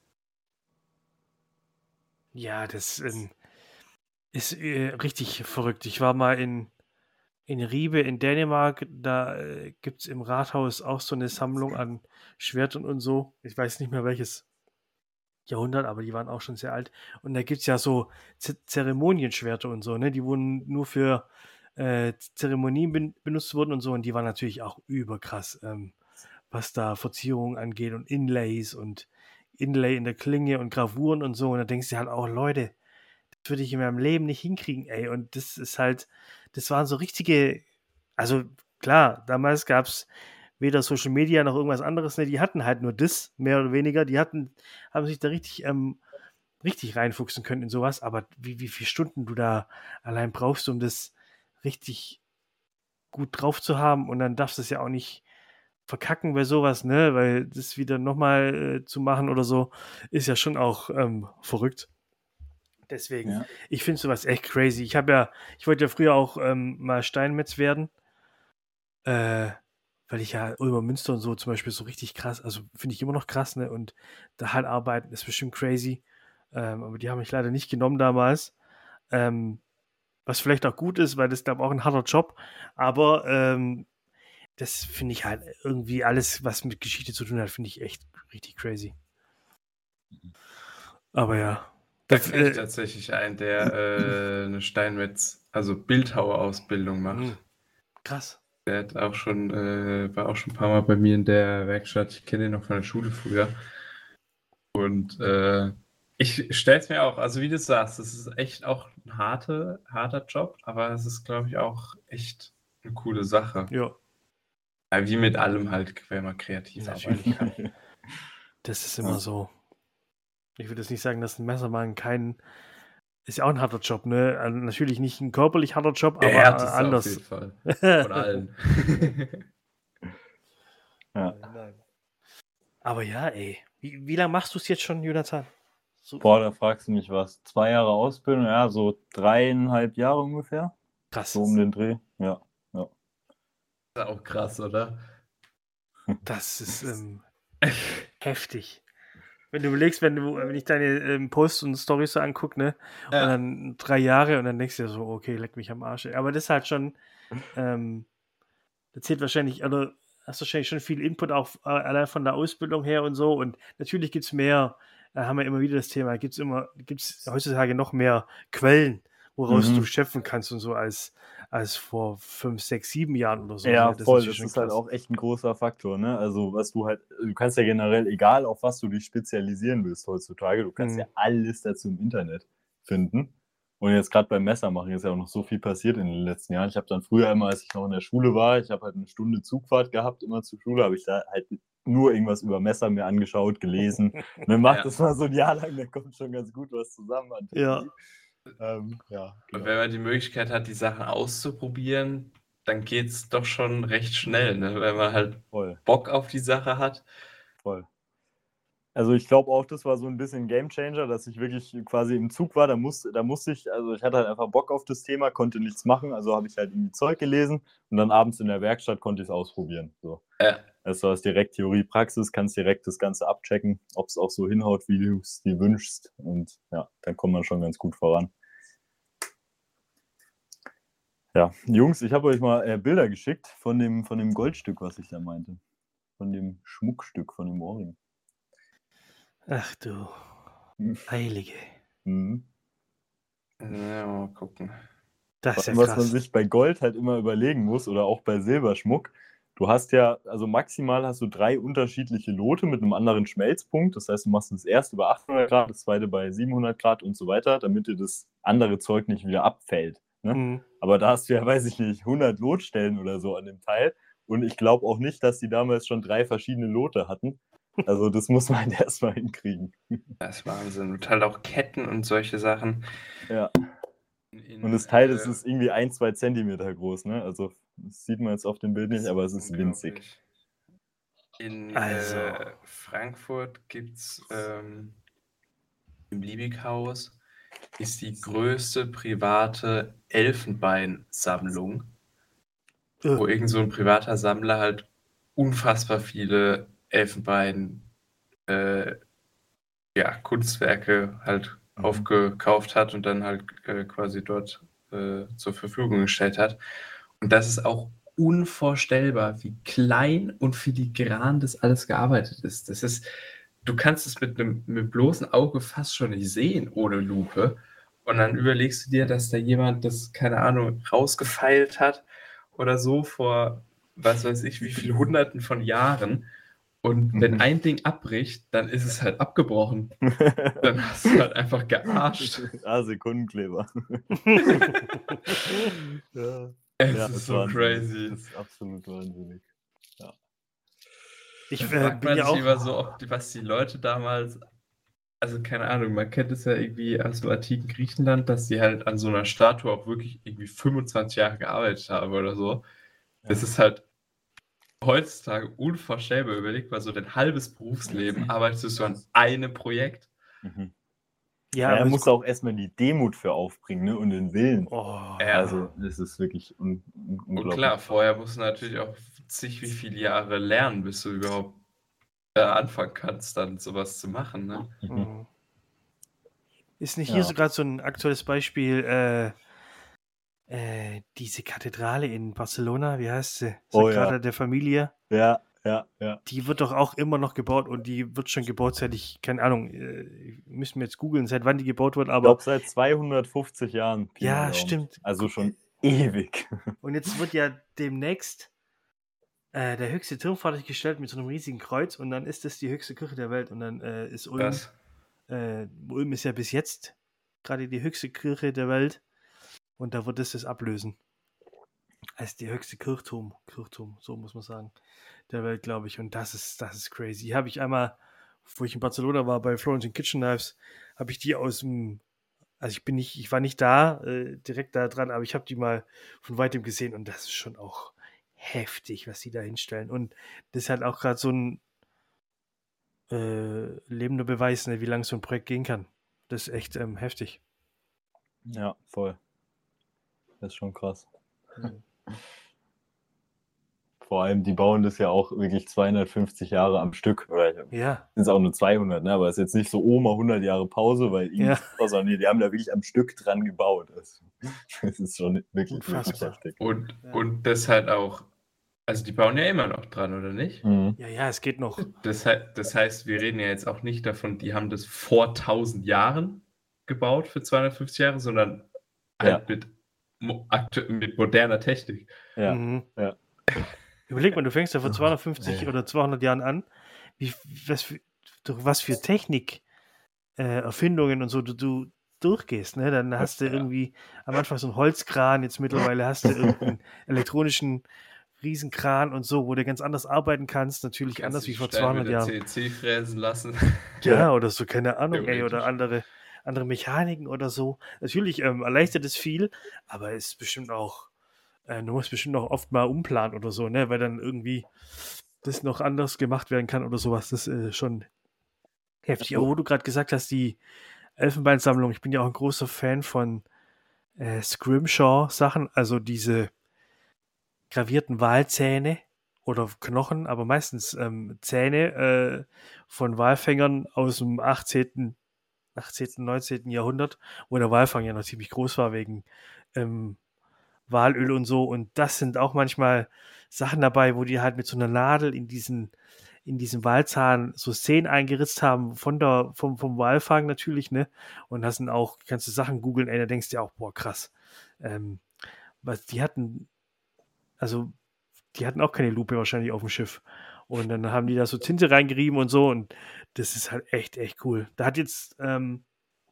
Ja, das ähm, ist äh, richtig verrückt. Ich war mal in, in Ribe in Dänemark, da äh, gibt es im Rathaus auch so eine Sammlung an Schwertern und so. Ich weiß nicht mehr welches Jahrhundert, aber die waren auch schon sehr alt. Und da gibt es ja so Z Zeremonienschwerter und so, ne? Die wurden nur für äh, Zeremonien ben benutzt wurden und so. Und die waren natürlich auch überkrass, ähm, was da Verzierungen angeht und Inlays und Inlay in der Klinge und Gravuren und so. Und da denkst du halt auch, Leute, das würde ich in meinem Leben nicht hinkriegen, ey. Und das ist halt, das waren so richtige, also klar, damals gab es weder Social Media noch irgendwas anderes, ne? Die hatten halt nur das, mehr oder weniger. Die hatten, haben sich da richtig, ähm, richtig reinfuchsen können in sowas. Aber wie, wie viele Stunden du da allein brauchst, um das richtig gut drauf zu haben. Und dann darfst du es ja auch nicht verkacken bei sowas, ne? Weil das wieder nochmal äh, zu machen oder so, ist ja schon auch ähm, verrückt. Deswegen, Ja. ich finde sowas echt crazy. Ich habe ja, ich wollte ja früher auch ähm, mal Steinmetz werden, äh, weil ich ja Ulmer Münster und so zum Beispiel so richtig krass, also finde ich immer noch krass, ne? Und da halt arbeiten ist bestimmt crazy. Ähm, aber die haben mich leider nicht genommen damals. Ähm, was vielleicht auch gut ist, weil das glaube auch ein harter Job. Aber ähm, das finde ich halt irgendwie alles, was mit Geschichte zu tun hat, finde ich echt richtig crazy. Aber ja. Da Das, kenne ich äh, tatsächlich einen, der äh, eine Steinmetz, also Bildhauerausbildung macht. mh, krass. Der hat auch schon, äh, war auch schon ein paar Mal bei mir in der Werkstatt. Ich kenne ihn noch von der Schule früher. Und äh, ich stelle es mir auch, also wie du sagst, es ist echt auch ein harte, harter Job, aber es ist, glaube ich, auch echt eine coole Sache. Ja, Ja, wie mit allem halt, wenn man kreativ Natürlich. arbeiten kann. das ist immer Ja. so. Ich würde jetzt nicht sagen, dass ein Messermann kein, ist ja auch ein harter Job, ne? Also natürlich nicht ein körperlich harter Job, aber Der äh, härteste auf anders. jeden Fall. Von allen. Ja. Nein, nein. Aber ja, ey. Wie, wie lange machst du es jetzt schon, Jonathan? So Boah, da fragst du mich was. Zwei Jahre Ausbildung, ja, so dreieinhalb Jahre ungefähr. krass. So um den Dreh, ja. ja. Das ist auch krass, oder? Das ist ähm, heftig. Wenn du überlegst, wenn du, wenn ich deine ähm, Posts und Stories so angucke, ne? Und Ja. dann drei Jahre und dann denkst du dir so, okay, leck mich am Arsch. ey. Aber das ist halt schon, ähm, das zählt wahrscheinlich, oder hast wahrscheinlich schon viel Input auch äh, allein von der Ausbildung her und so. Und natürlich gibt es mehr, da haben wir immer wieder das Thema, gibt es immer, gibt es heutzutage noch mehr Quellen, woraus Mhm. du schöpfen kannst und so als, als vor fünf, sechs, sieben Jahren oder so. Ja, ne? Das ist voll. natürlich Das schon ist halt krass. auch echt ein großer Faktor, ne? Also, was du halt, du kannst ja generell, egal auf was du dich spezialisieren willst heutzutage, du kannst Mhm. ja alles dazu im Internet finden. Und jetzt gerade beim Messermachen ist ja auch noch so viel passiert in den letzten Jahren. Ich habe dann früher immer, als ich noch in der Schule war, ich habe halt eine Stunde Zugfahrt gehabt, immer zur Schule, habe ich da halt nur irgendwas über Messer mir angeschaut, gelesen. Dann macht Ja. das mal so ein Jahr lang, dann kommt schon ganz gut was zusammen an Ja. Theorie. Ähm, ja, Und genau. wenn man die Möglichkeit hat, die Sachen auszuprobieren, dann geht es doch schon recht schnell, ne? Wenn man halt Voll. Bock auf die Sache hat. Voll. Also ich glaube auch, das war so ein bisschen Gamechanger, dass ich wirklich quasi im Zug war. Da musste, da musste ich, also ich hatte halt einfach Bock auf das Thema, konnte nichts machen, also habe ich halt irgendwie Zeug gelesen und dann abends in der Werkstatt konnte ich es ausprobieren. So. Ja. Also du hast direkt Theorie, Praxis, kannst direkt das Ganze abchecken, ob es auch so hinhaut, wie du es dir wünschst. Und ja, dann kommt man schon ganz gut voran. Ja, Jungs, ich habe euch mal äh, Bilder geschickt von dem, von dem Goldstück, was ich da meinte. Von dem Schmuckstück, von dem Ohrring. Ach du, Heilige. Mhm. Ja, mal gucken. Das ist ja Was man krass. sich bei Gold halt immer überlegen muss oder auch bei Silberschmuck. Du hast ja, also maximal hast du drei unterschiedliche Lote mit einem anderen Schmelzpunkt. Das heißt, du machst das erste bei achthundert Grad, das zweite bei siebenhundert Grad und so weiter, damit dir das andere Zeug nicht wieder abfällt. Ne? Mhm. Aber da hast du ja, weiß ich nicht, hundert Lotstellen oder so an dem Teil. Und ich glaube auch nicht, dass die damals schon drei verschiedene Lote hatten. Also das muss man halt erstmal hinkriegen. Das ist Wahnsinn. Und halt auch Ketten und solche Sachen. Ja. In, Und das Teil äh, das ist irgendwie ein, zwei Zentimeter groß, ne? Also das sieht man jetzt auf dem Bild nicht, aber es ist winzig. unglaublich. In Also. äh, Frankfurt gibt es ähm, im Liebighaus ist die größte private Elfenbeinsammlung, Äh, wo irgend so ein privater Sammler halt unfassbar viele Elfenbein äh, ja, Kunstwerke halt Mhm. aufgekauft hat und dann halt äh, quasi dort äh, zur Verfügung gestellt hat. Und das ist auch unvorstellbar, wie klein und filigran das alles gearbeitet ist. Das ist, du kannst es mit einem mit bloßem Auge fast schon nicht sehen ohne Lupe. Und dann überlegst du dir, dass da jemand das, keine Ahnung, rausgefeilt hat oder so vor, was weiß ich, wie viele Hunderten von Jahren. Und wenn Mhm. ein Ding abbricht, dann ist es halt abgebrochen. Dann hast du halt einfach gearscht. Ah, Sekundenkleber. ja. Es Ja, ist ist so wahnsinnig. crazy. Das ist absolut wahnsinnig. Ja. Ich Da äh, fragt bin man ja sich auch. immer so, ob die, was die Leute damals, also keine Ahnung, man kennt es ja irgendwie aus dem antiken Griechenland, dass die halt an so einer Statue auch wirklich irgendwie fünfundzwanzig Jahre gearbeitet haben oder so. Das Ja. ist halt heutzutage unvorstellbar. Überleg mal, so dein halbes Berufsleben arbeitest du an einem Projekt. Mhm. Ja, Ja, er aber muss es, auch erstmal die Demut für aufbringen, ne? Und den Willen. oh, Ja. Also, es ist wirklich un un Und unglaublich. klar, vorher musst du natürlich auch zig wie viele Jahre lernen, bis du überhaupt äh, anfangen kannst, dann sowas zu machen. Ne? Mhm. mhm. Ist nicht hier Ja. so gerade so ein aktuelles Beispiel, äh, äh, diese Kathedrale in Barcelona, wie heißt sie? Oh ja. Sagrada der Familia. Ja, ja, ja. Die wird doch auch immer noch gebaut und die wird schon gebaut, seit ich, keine Ahnung, äh, müssen wir jetzt googeln, seit wann die gebaut wird, Ich aber glaube, seit zweihundertfünfzig Jahren. Pi mal ja, Daumen. stimmt. Also schon ewig. Und jetzt wird ja demnächst äh, der höchste Turm fertiggestellt mit so einem riesigen Kreuz und dann ist das die höchste Kirche der Welt und dann äh, ist Ulm, Das. äh, Ulm ist ja bis jetzt gerade die höchste Kirche der Welt und da wird es das ablösen. Als die höchste Kirchturm, Kirchturm, so muss man sagen, der Welt, glaube ich. Und das ist, das ist crazy. Habe ich einmal, wo ich in Barcelona war, bei Florentine Kitchen Knives, habe ich die aus dem, also ich bin nicht, ich war nicht da, äh, direkt da dran, aber ich habe die mal von weitem gesehen und das ist schon auch heftig, was die da hinstellen. Und das ist halt auch gerade so ein äh, lebender Beweis, ne, wie lange so ein Projekt gehen kann. Das ist echt ähm, heftig. Ja, voll. Das ist schon krass. Mhm. Vor allem, die bauen das ja auch wirklich zweihundertfünfzig Jahre am Stück. Oder Ja, sind es auch nur zweihundert, ne? Aber es ist jetzt nicht so, oh, mal hundert Jahre Pause, weil ihnen Ja. ist super, sondern die haben da wirklich am Stück dran gebaut. Das, das ist schon wirklich, wirklich Unfassbar. heftig. Und, Ja. und das halt auch, also die bauen ja immer noch dran, oder nicht? Mhm. ja, ja, es geht noch. Das, hei- das heißt, wir reden ja jetzt auch nicht davon, die haben das vor tausend Jahren gebaut für zweihundertfünfzig Jahre, sondern halt mit, mo- aktu- mit moderner Technik. Ja, Mhm. ja. Überleg mal, du fängst ja vor zweihundertfünfzig Ja. oder zweihundert Jahren an, wie, was, für, durch was für Technik, äh, Erfindungen und so du, du durchgehst, ne? Dann hast du Ja. irgendwie am Anfang so einen Holzkran, jetzt mittlerweile hast du irgendeinen elektronischen Riesenkran und so, wo du ganz anders arbeiten kannst, natürlich Kannst anders dich wie vor schnell zweihundert mit der Jahren. C N C fräsen lassen. Ja, oder so, keine Ahnung, ey, oder Theoretisch. andere, andere Mechaniken oder so. Natürlich ähm, erleichtert es viel, aber es ist bestimmt auch, äh, du musst bestimmt auch oft mal umplanen oder so, ne, weil dann irgendwie das noch anders gemacht werden kann oder sowas. Das ist äh, schon heftig. Aber wo du gerade gesagt hast, die Elfenbeinsammlung, ich bin ja auch ein großer Fan von äh, Scrimshaw-Sachen, also diese gravierten Walzähne oder Knochen, aber meistens ähm, Zähne äh, von Walfängern aus dem achtzehnten, achtzehnten, neunzehnten Jahrhundert, wo der Walfang ja noch ziemlich groß war wegen ähm, Walöl und so. Und das sind auch manchmal Sachen dabei, wo die halt mit so einer Nadel in diesen, in diesen Walzahn so Szenen eingeritzt haben, von der, vom, vom Walfang natürlich, ne? Und das sind auch, kannst du Sachen googeln, ey, da denkst du dir auch, boah, krass. Ähm, was, die hatten, also, die hatten auch keine Lupe wahrscheinlich auf dem Schiff. Und dann haben die da so Tinte reingerieben und so. Und das ist halt echt, echt cool. Da hat jetzt ähm,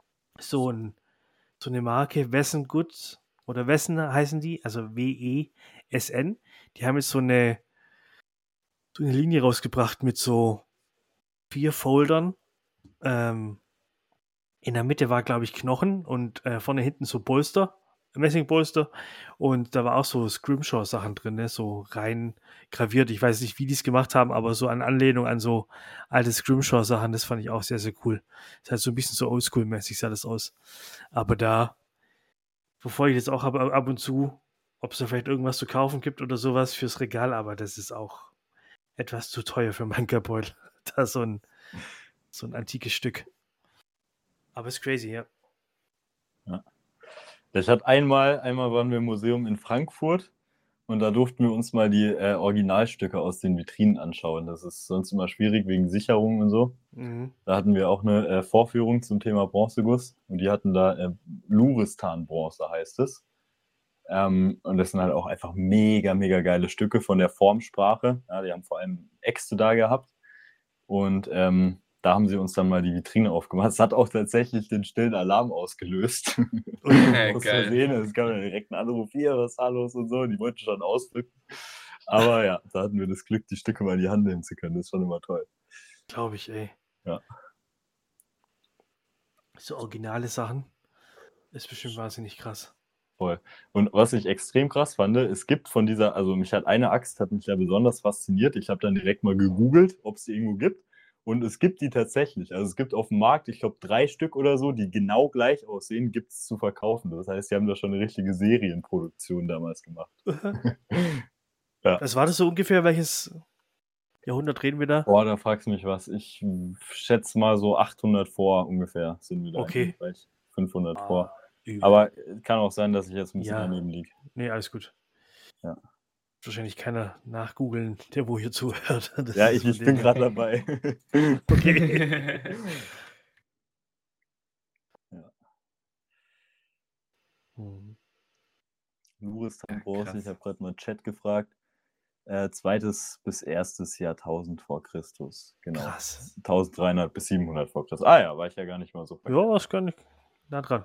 so, ein, so eine Marke, Wesson Goods oder Wesson heißen die, also W E S N. Die haben jetzt so eine, so eine Linie rausgebracht mit so vier Foldern. Ähm, in der Mitte war, glaube ich, Knochen und äh, vorne hinten so Polster, Messingpolster. Und da war auch so Scrimshaw-Sachen drin, ne? So rein graviert. Ich weiß nicht, wie die es gemacht haben, aber so an Anlehnung an so alte Scrimshaw-Sachen, das fand ich auch sehr, sehr cool. Ist halt so ein bisschen so oldschool-mäßig sah das aus. Aber da verfolge ich jetzt auch ab, ab und zu, ob es da vielleicht irgendwas zu kaufen gibt oder sowas fürs Regal, aber das ist auch etwas zu teuer für meinen Geldbeutel. Da so ein, so ein antikes Stück. Aber ist crazy, ja. Ja. Ich hatte einmal, einmal waren wir im Museum in Frankfurt und da durften wir uns mal die äh, Originalstücke aus den Vitrinen anschauen. Das ist sonst immer schwierig wegen Sicherung und so. Mhm. Da hatten wir auch eine äh, Vorführung zum Thema Bronzeguss und die hatten da äh, Luristan-Bronze, heißt es. Ähm, und das sind halt auch einfach mega, mega geile Stücke von der Formsprache. Ja, die haben vor allem Äxte da gehabt. Und ähm, da haben sie uns dann mal die Vitrine aufgemacht. Es hat auch tatsächlich den stillen Alarm ausgelöst. Ja, Aus geil. Versehen. Es kam dann direkt ein Anruf, hier, was ist da los und so. Die wollten schon ausdrücken. Aber ja, da hatten wir das Glück, die Stücke mal in die Hand nehmen zu können. Das ist schon immer toll. Glaube ich, ey. Ja. So originale Sachen ist bestimmt wahnsinnig krass. Voll. Und was ich extrem krass fand, es gibt von dieser, also mich hat eine Axt, hat mich ja besonders fasziniert. Ich habe dann direkt mal gegoogelt, ob es die irgendwo gibt. Und es gibt die tatsächlich. Also es gibt auf dem Markt, ich glaube, drei Stück oder so, die genau gleich aussehen, gibt es zu verkaufen. Das heißt, die haben da schon eine richtige Serienproduktion damals gemacht. Ja. Was war das so ungefähr? Welches Jahrhundert reden wir da? Boah, da fragst du mich was. Ich schätze mal so achthundert vor ungefähr sind wir da. Okay. Vielleicht fünfhundert Ah, vor. übel. Aber kann auch sein, dass ich jetzt ein bisschen Ja. daneben liege. Nee, alles gut. Ja. Wahrscheinlich keiner nachgoogeln, der wo hier zuhört. Das Ja, ist ich, von ich dem bin her- gerade dabei. Okay. Hm. Luristan Ja, Bronze, krass. ich habe gerade mal Chat gefragt. Äh, zweites bis erstes Jahrtausend vor Christus. Genau. Krass. dreizehnhundert bis siebenhundert vor Christus. Ah ja, war ich ja gar nicht mal so Ja, verkehrt. was kann ich nah dran.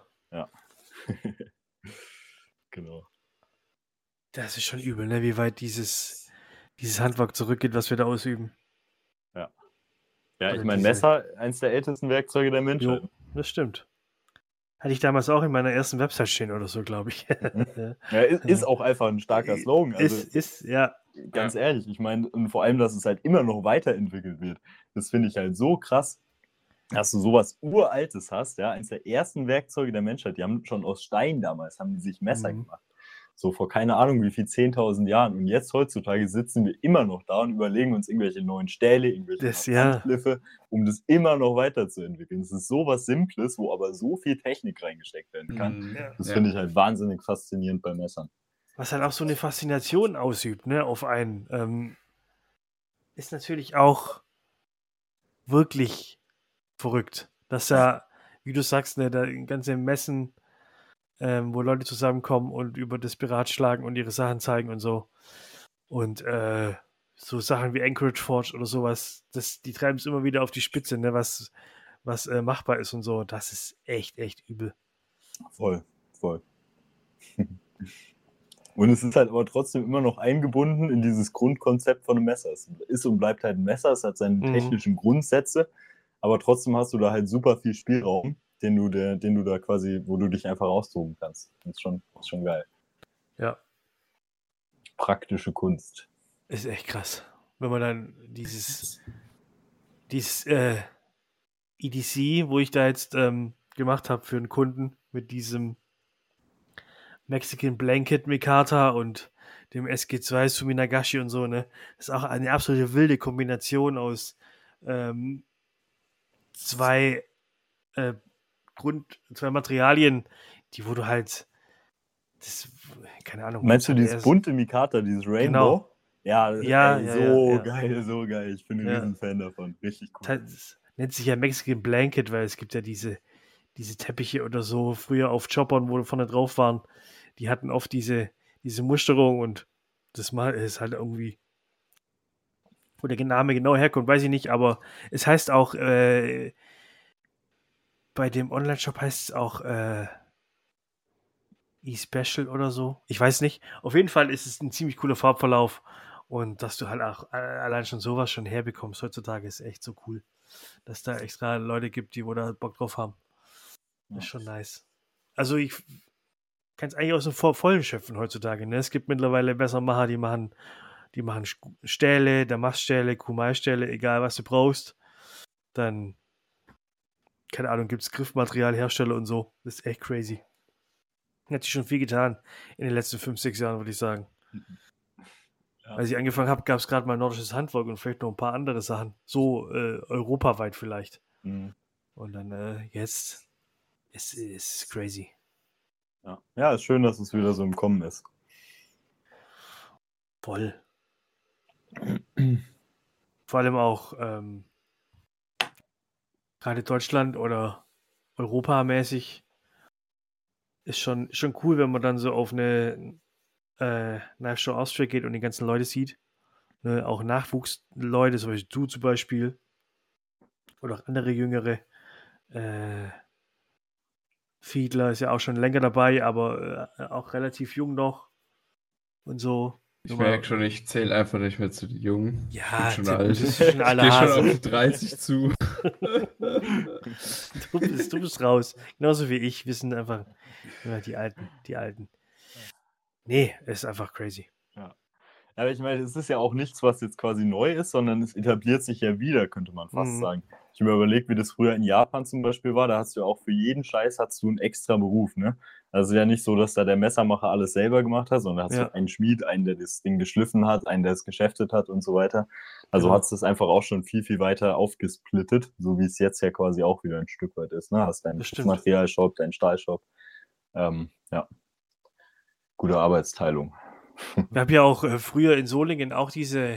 Genau. Das ist schon übel, ne? Wie weit dieses, dieses Handwerk zurückgeht, was wir da ausüben. Ja, Oder ich meine, diese- Messer, eins der ältesten Werkzeuge der Menschheit. Jo, das stimmt. Hatte ich damals auch in meiner ersten Website stehen oder so, glaube ich. Ja, ist, ist auch einfach ein starker Slogan. Also ist, ist, ja. ganz ehrlich, ich meine, und vor allem, dass es halt immer noch weiterentwickelt wird. Das finde ich halt so krass, dass du sowas Uraltes hast, ja, eines der ersten Werkzeuge der Menschheit. Die haben schon aus Stein damals, haben die sich Messer Mhm. gemacht. So vor keine Ahnung wie viel, zehntausend Jahren. Und jetzt heutzutage sitzen wir immer noch da und überlegen uns irgendwelche neuen Stähle, irgendwelche Das, neuen ja. Handgriffe, um das immer noch weiterzuentwickeln. Es ist sowas Simples, wo aber so viel Technik reingesteckt werden kann. Mhm. Ja. Das Ja. finde ich halt wahnsinnig faszinierend bei Messern. Was halt auch so eine Faszination ausübt, ne, auf einen, ähm, ist natürlich auch wirklich verrückt, dass da, wie du sagst, ne, da ganze Messen, ähm, wo Leute zusammenkommen und über das beratschlagen und ihre Sachen zeigen und so. Und äh, so Sachen wie Anchorage Forge oder sowas, das, die treiben es immer wieder auf die Spitze, ne, was, was äh, machbar ist und so. Das ist echt, echt übel. Voll, voll. Und es ist halt aber trotzdem immer noch eingebunden in dieses Grundkonzept von einem Messer. Es ist und bleibt halt ein Messer, es hat seine Mhm. technischen Grundsätze, aber trotzdem hast du da halt super viel Spielraum, den du, der, den du da quasi, wo du dich einfach austoben kannst. Das ist schon, ist schon geil. Ja, Praktische Kunst. ist echt krass. Wenn man dann dieses, dieses äh, E D C, wo ich da jetzt ähm, gemacht habe für einen Kunden mit diesem Mexican Blanket Mikata und dem S G zwei Suminagashi und so, ne? Das ist auch eine absolute wilde Kombination aus ähm, zwei äh, Grund, zwei Materialien, die wo du halt das, keine Ahnung. Meinst du halt dieses erst- bunte Mikata, dieses Rainbow? Genau. Ja, Ja, ey, ja, so ja, ja. geil, so geil. Ich bin ein Ja. Riesenfan davon. Richtig cool. Das nennt sich ja Mexican Blanket, weil es gibt ja diese, diese Teppiche oder so, früher auf Choppern, wo vorne drauf waren, die hatten oft diese, diese Musterung und das mal ist halt irgendwie, wo der Name genau herkommt, weiß ich nicht, aber es heißt auch, äh, bei dem Online-Shop heißt es auch äh, E-Special oder so. Ich weiß nicht. Auf jeden Fall ist es ein ziemlich cooler Farbverlauf und dass du halt auch äh, allein schon sowas schon herbekommst heutzutage ist echt so cool, dass da extra Leute gibt, die wo da Bock drauf haben. Ja. Ist schon nice. Also ich kann es eigentlich aus dem Vo- Vollen schöpfen heutzutage. Ne? Es gibt mittlerweile Messermacher, die machen, die machen Sch- Stähle, Damaststähle, Kumai-Stähle, egal was du brauchst. Dann, keine Ahnung, gibt es Griffmaterialhersteller und so. Das ist echt crazy. Hat sich schon viel getan in den letzten fünf, sechs Jahren, würde ich sagen. Ja. Als ich angefangen habe, gab es gerade mal nordisches Handwerk und vielleicht noch ein paar andere Sachen. So äh, europaweit vielleicht. Mhm. Und dann äh, jetzt ist es crazy. Ja. ja, ist schön, dass es wieder so im Kommen ist. Voll. Vor allem auch ähm, gerade Deutschland oder europamäßig ist schon, schon cool, wenn man dann so auf eine äh, Knife Show Austria geht und die ganzen Leute sieht. Ne, auch Nachwuchsleute, zum Beispiel du zum Beispiel. Oder auch andere Jüngere. Äh, Fiedler ist ja auch schon länger dabei, aber äh, auch relativ jung noch. Und so. Ich Nur mal- merke schon, ich zähle einfach nicht mehr zu den Jungen. Ich Ja, bin schon Tim, alt. du bist schon Ich alle gehe schon Hase. auf die dreißig zu. Du bist, du bist raus. Genauso wie ich. Wir sind einfach ja, die Alten. Die Alten. Nee, ist einfach crazy. Aber ich meine, es ist ja auch nichts, was jetzt quasi neu ist, sondern es etabliert sich ja wieder, könnte man fast Mhm. sagen. Ich habe mir überlegt, wie das früher in Japan zum Beispiel war. Da hast du ja auch für jeden Scheiß hast du einen extra Beruf, ne? Also ja nicht so, dass da der Messermacher alles selber gemacht hat, sondern hast Ja. du einen Schmied, einen, der das Ding geschliffen hat, einen, der es geschäftet hat und so weiter. Also Genau. hat es das einfach auch schon viel, viel weiter aufgesplittet, so wie es jetzt ja quasi auch wieder ein Stück weit ist. Ne? Hast deinen Das stimmt. Materialshop, deinen Stahlshop. Ähm, ja. Gute Arbeitsteilung. Wir haben ja auch äh, früher in Solingen auch diese,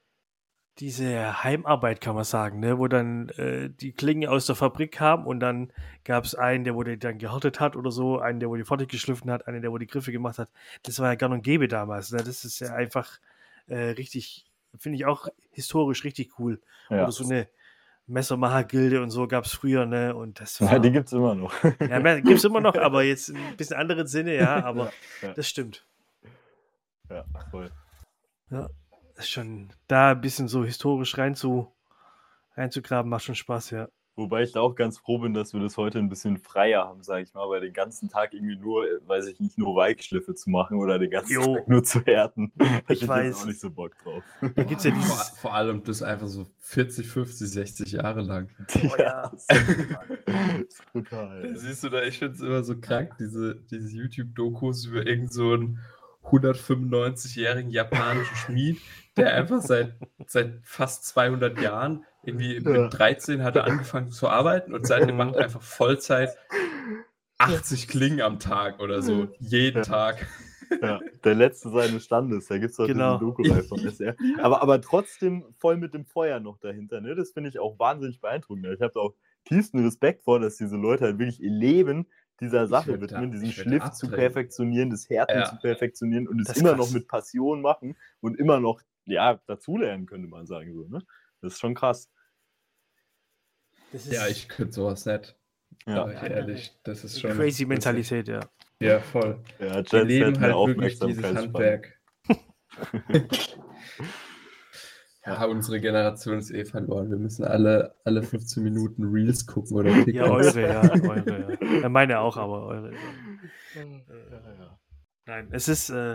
diese Heimarbeit, kann man sagen, ne? Wo dann äh, die Klingen aus der Fabrik kamen und dann gab es einen, der wo die dann gehärtet hat oder so, einen, der wo die fertig geschliffen hat, einen, der wo die Griffe gemacht hat. Das war ja gang und gäbe damals. Ne? Das ist ja einfach äh, richtig, finde ich auch historisch richtig cool. Ja. Oder so eine Messermacher-Gilde und so gab es früher, ne? Und das war. Ja, die gibt es immer noch. Ja, gibt es immer noch, aber jetzt in ein bisschen anderen Sinne, ja, aber Ja. das stimmt. Ja, voll. Ja, ist schon da ein bisschen so historisch rein zu, reinzugraben, macht schon Spaß, ja. Wobei ich da auch ganz froh bin, dass wir das heute ein bisschen freier haben, sage ich mal, weil den ganzen Tag irgendwie nur, äh, weiß ich nicht, nur Weichschliffe zu machen oder den ganzen Jo. Tag nur zu härten. Hätte ich weiß. jetzt auch nicht so Bock drauf. Da gibt es ja Vor, dieses. vor allem das einfach so vierzig, fünfzig, sechzig Jahre lang. Oh, ja. das ist brutal. Da siehst du da, ich finde es immer so krank, diese, diese YouTube-Dokus über irgend so einen hundertfünfundneunzigjährigen japanischen Schmied, der einfach seit, seit fast zweihundert Jahren, irgendwie mit Ja. dreizehn hat er angefangen zu arbeiten und seitdem macht er einfach Vollzeit achtzig Klingen am Tag oder so, jeden Ja. Tag. Ja, der Letzte seines Standes, da gibt es doch Genau. diesen Doku von S R. Aber, aber trotzdem voll mit dem Feuer noch dahinter, ne? Das finde ich auch wahnsinnig beeindruckend. Ich habe da auch tiefsten Respekt vor, dass diese Leute halt wirklich ihr Leben dieser Sache würd widmen, da- diesen ich würd Schliff da zu abdrehen. perfektionieren, das Härten Ja. zu perfektionieren und es Das ist immer krass. noch mit Passion machen und immer noch, ja, dazulernen, könnte man sagen. So, ne? Das ist schon krass. Das ist Ja, ich könnte sowas nicht. Ja, Sag ich ehrlich, das ist schon crazy Mentalität, ja. Ja, voll. ja Wir Jets leben hätten eine halt wirklich dieses Aufmerksamkeitsspanne. Handwerk. Ja, unsere Generation ist eh verloren. Wir müssen alle, alle fünfzehn Minuten Reels gucken oder TikToks. Ja, eure, ja, eure, ja. ja. Meine auch, aber eure. Ja. Ja, ja. Nein, es ist äh,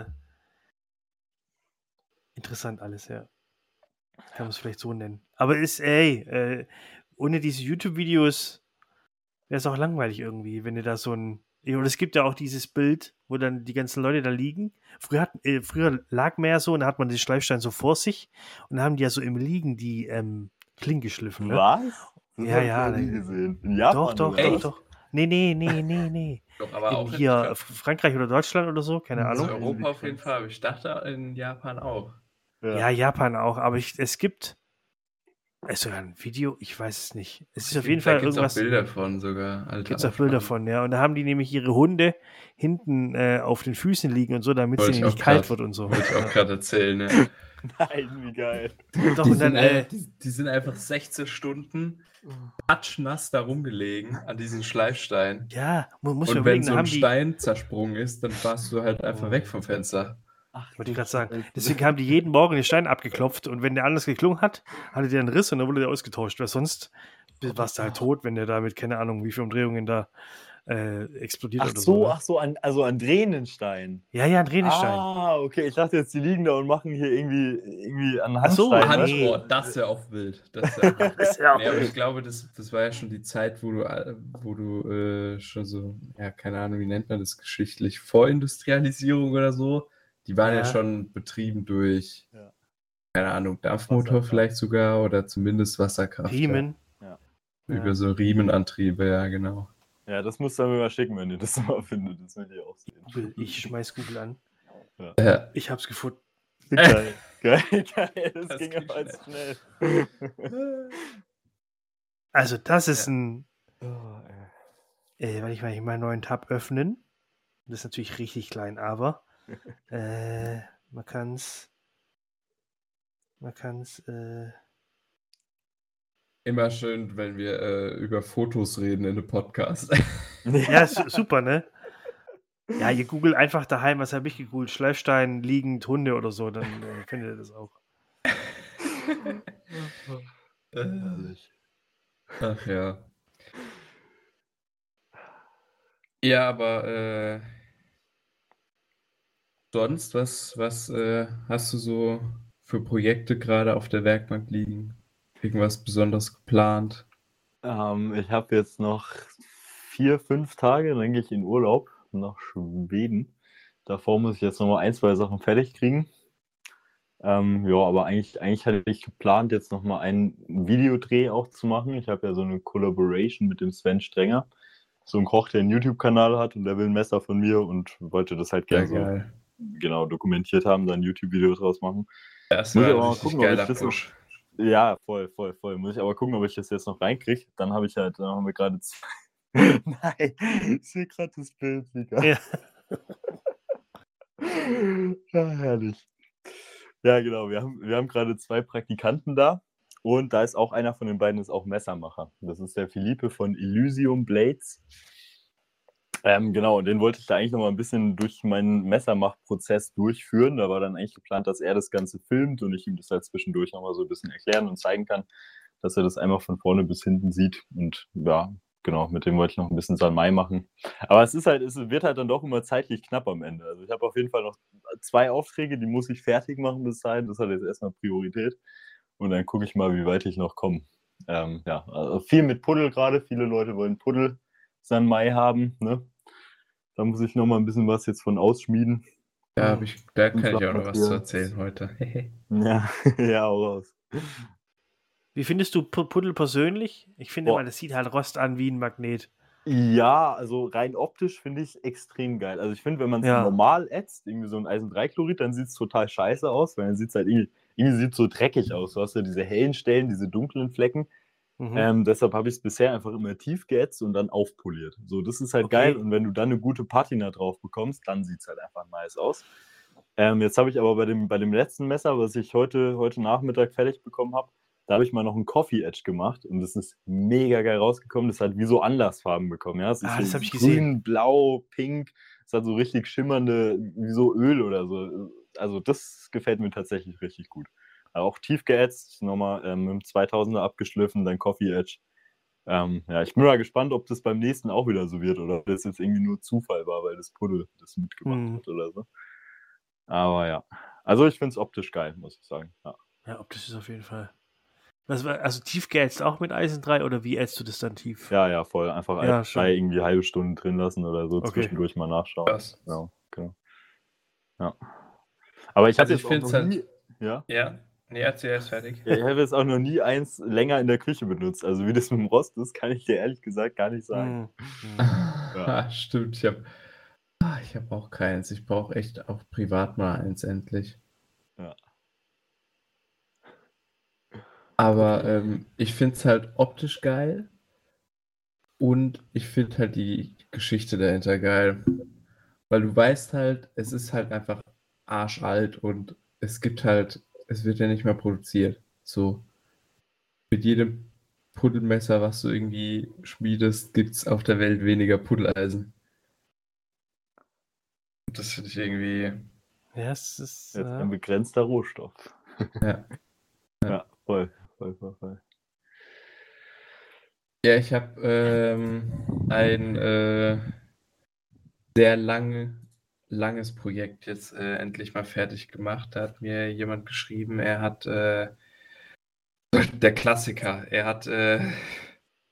interessant alles, ja. Kann man es vielleicht so nennen. Aber ist, ey, äh, ohne diese YouTube-Videos wäre es auch langweilig irgendwie, wenn ihr da so ein. Und es gibt ja auch dieses Bild, wo dann die ganzen Leute da liegen. Früher, hat, äh, früher lag man ja so und da hat man den Schleifstein so vor sich und dann haben die ja so im Liegen die ähm, Klingen geschliffen. Ne? Was? Das Ja, hab ich ja, noch nie da- gesehen. In Japan Doch, doch, oder doch, was? doch. Nee, nee, nee, nee, nee. Doch, aber auch In in, hier ich Frankreich oder Deutschland oder so, keine glaub, Ahnung. in Europa auf jeden Fall, aber ich dachte in Japan auch. Ja, Japan auch, aber ich, es gibt ist sogar ein Video, ich weiß es nicht. Es ist auf jeden Da Fall gibt's irgendwas. auch Bilder von sogar. Alter, Gibt es auch Bilder von, ja. Und da haben die nämlich ihre Hunde hinten äh, auf den Füßen liegen und so, damit Wollte sie ich nicht auch kalt grad- wird und so. Wollte ich auch gerade erzählen, ne? Nein, wie geil. Doch, Die und dann, sind, äh, einfach, die, die sind einfach sechzehn Stunden patschnass da rumgelegen an diesem Schleifstein. ja, man muss Und man wenn überlegen, so da ein haben die, Stein zersprungen ist, dann warst du halt einfach Oh. weg vom Fenster. Ach, wollte ich gerade sagen, deswegen haben die jeden Morgen den Stein abgeklopft und wenn der anders geklungen hat, hatte der einen Riss und dann wurde der ausgetauscht, weil sonst warst du halt tot, wenn der da mit, keine Ahnung, wie viele Umdrehungen da äh, explodiert Ach oder so, so. Ne? ach so, an, also an Dränenstein. Ja, ja, ein Drehstein. Ah, okay. Ich dachte jetzt, die liegen da und machen hier irgendwie, irgendwie an Ach so, Handstein. Hand- ne? nee. Oh, das ist ja auch wild. Das ist ja auch wild. Das ist ja auch Nee, aber ich glaube, das, das war ja schon die Zeit, wo du, äh, wo du äh, schon so, ja, keine Ahnung, wie nennt man das geschichtlich, Vorindustrialisierung oder so, Die waren ja, Ja. schon betrieben durch, Ja. keine Ahnung, Dampfmotor Wasserkraft. vielleicht sogar oder zumindest Wasserkraft. Riemen. Ja. Ja. Über Ja. so Riemenantriebe, ja, genau. Ja, das musst du mir mal schicken, wenn ihr das mal findet. Das will ich auch sehen. Google. Ich schmeiß Google an. Ja. Ich hab's gefunden. Geil, geil, geil. Das, Das ging ging aber jetzt schnell. Also, das ist Ja. ein. Oh, ey. Äh, weil ich mal hier meinen neuen Tab öffnen. Das ist natürlich richtig klein, aber äh, man kann's. Man kann's. Äh, Immer schön, wenn wir äh, über Fotos reden in einem Podcast. ja, su super, ne? Ja, ihr googelt einfach daheim, was habe ich gegoogelt? Schleifstein, liegend, Hunde oder so, dann äh, findet ihr das auch. Herrlich. Ach ja. Ja, aber äh, sonst, was, was äh, hast du so für Projekte gerade auf der Werkbank liegen? Irgendwas Besonderes geplant? Ähm, ich habe jetzt noch vier, fünf Tage, dann gehe ich in Urlaub nach Schweden. Davor muss ich jetzt noch mal ein, zwei Sachen fertig kriegen. Ähm, ja, aber eigentlich, eigentlich hatte ich geplant, jetzt noch mal einen Videodreh auch zu machen. Ich habe ja so eine Collaboration mit dem Sven Strenger. So ein Koch, der einen YouTube-Kanal hat und der will ein Messer von mir und wollte das halt Sehr gerne so geil. genau dokumentiert haben, dann ein YouTube-Video draus machen. Das Muss ich war aber ein mal richtig gucken, ob ich geiler das noch, Push. ja, voll, voll, voll. Muss ich aber gucken, ob ich das jetzt noch reinkriege. Dann habe ich halt, dann haben wir gerade zwei. Nein, ich sehe gerade das Bild, Digga. Ja. Ja, herrlich. Ja, genau. Wir haben, wir haben gerade zwei Praktikanten da und da ist auch einer von den beiden ist auch Messermacher. Das ist der Philippe von Elysium Blades. Ähm, genau, und den wollte ich da eigentlich noch mal ein bisschen durch meinen Messermachprozess durchführen. Da war dann eigentlich geplant, dass er das Ganze filmt und ich ihm das halt zwischendurch noch mal so ein bisschen erklären und zeigen kann, dass er das einmal von vorne bis hinten sieht. Und ja, genau, mit dem wollte ich noch ein bisschen Salmai machen. Aber es ist halt, es wird halt dann doch immer zeitlich knapp am Ende. Also ich habe auf jeden Fall noch zwei Aufträge, die muss ich fertig machen bis dahin. Das hat jetzt erstmal Priorität. Und dann gucke ich mal, wie weit ich noch komme. Ähm, ja, also viel mit Puddel gerade. Viele Leute wollen Puddel Salmai haben, ne? Da muss ich noch mal ein bisschen was jetzt von ausschmieden. Da, hab ich, da Und kann ich auch noch was zu Farbpapier. erzählen heute. Ja, ja, auch raus. Wie findest du Pu- Puddel persönlich? Ich finde Boah. mal, das sieht halt Rost an wie ein Magnet. Ja, also rein optisch finde ich extrem geil. Also ich finde, wenn man es Ja. normal ätzt, irgendwie so ein Eisen drei Chlorid, dann sieht es total scheiße aus, weil dann sieht es halt irgendwie, irgendwie sieht so dreckig aus. Du hast ja diese hellen Stellen, diese dunklen Flecken. Mhm. Ähm, deshalb habe ich es bisher einfach immer tief geätzt und dann aufpoliert. So, das ist halt Okay. geil. Und wenn du dann eine gute Patina drauf bekommst, dann sieht es halt einfach nice aus. Ähm, jetzt habe ich aber bei dem, bei dem letzten Messer, was ich heute, heute Nachmittag fertig bekommen habe, da habe ich mal noch einen Coffee Edge gemacht und das ist mega geil rausgekommen. Das hat wie so Anlassfarben bekommen. Ja? Es ist Ah, so das habe ich grün, gesehen. blau, pink. Es hat so richtig schimmernde, wie so Öl oder so. Also das gefällt mir tatsächlich richtig gut. Aber auch tief geätzt, nochmal ähm, mit dem zweitausender abgeschliffen, dann Coffee Edge. Ähm, ja, ich bin mal gespannt, ob das beim nächsten auch wieder so wird oder ob das jetzt irgendwie nur Zufall war, weil das Puddel das mitgemacht Hm. hat oder so. Aber ja, also ich finde es optisch geil, muss ich sagen. Ja. Ja, optisch ist auf jeden Fall. Was war, also tief geätzt auch mit Eisen drei oder wie ätzt du das dann tief? Ja, ja, voll. Einfach Ja, alle schon. drei irgendwie halbe Stunden drin lassen oder so, Okay. zwischendurch mal nachschauen. Krass. Ja, genau. Ja. Aber ich habe Also jetzt ich auch finde es noch halt. nie, ja, Ja, nee, erzähl erst fertig. ja, ich habe jetzt auch noch nie eins länger in der Küche benutzt. Also wie das mit dem Rost ist, kann ich dir ehrlich gesagt gar nicht sagen. Hm. Hm. Ah, stimmt, ich habe ich hab auch keins. Ich brauche echt auch privat mal eins endlich. Ja. Aber ähm, ich finde es halt optisch geil und ich finde halt die Geschichte dahinter geil. Weil du weißt halt, es ist halt einfach arschalt und es gibt halt, es wird ja nicht mehr produziert. So, mit jedem Puddelmesser, was du irgendwie schmiedest, gibt es auf der Welt weniger Puddeleisen. Und das finde ich irgendwie, Ja, es ist. Jetzt Äh, ein begrenzter Rohstoff. ja. Ja, voll, voll, voll, voll. Ja, ich habe ähm, ein äh, sehr lang, langes Projekt jetzt äh, endlich mal fertig gemacht. Da hat mir jemand geschrieben, er hat äh, der Klassiker, er hat äh,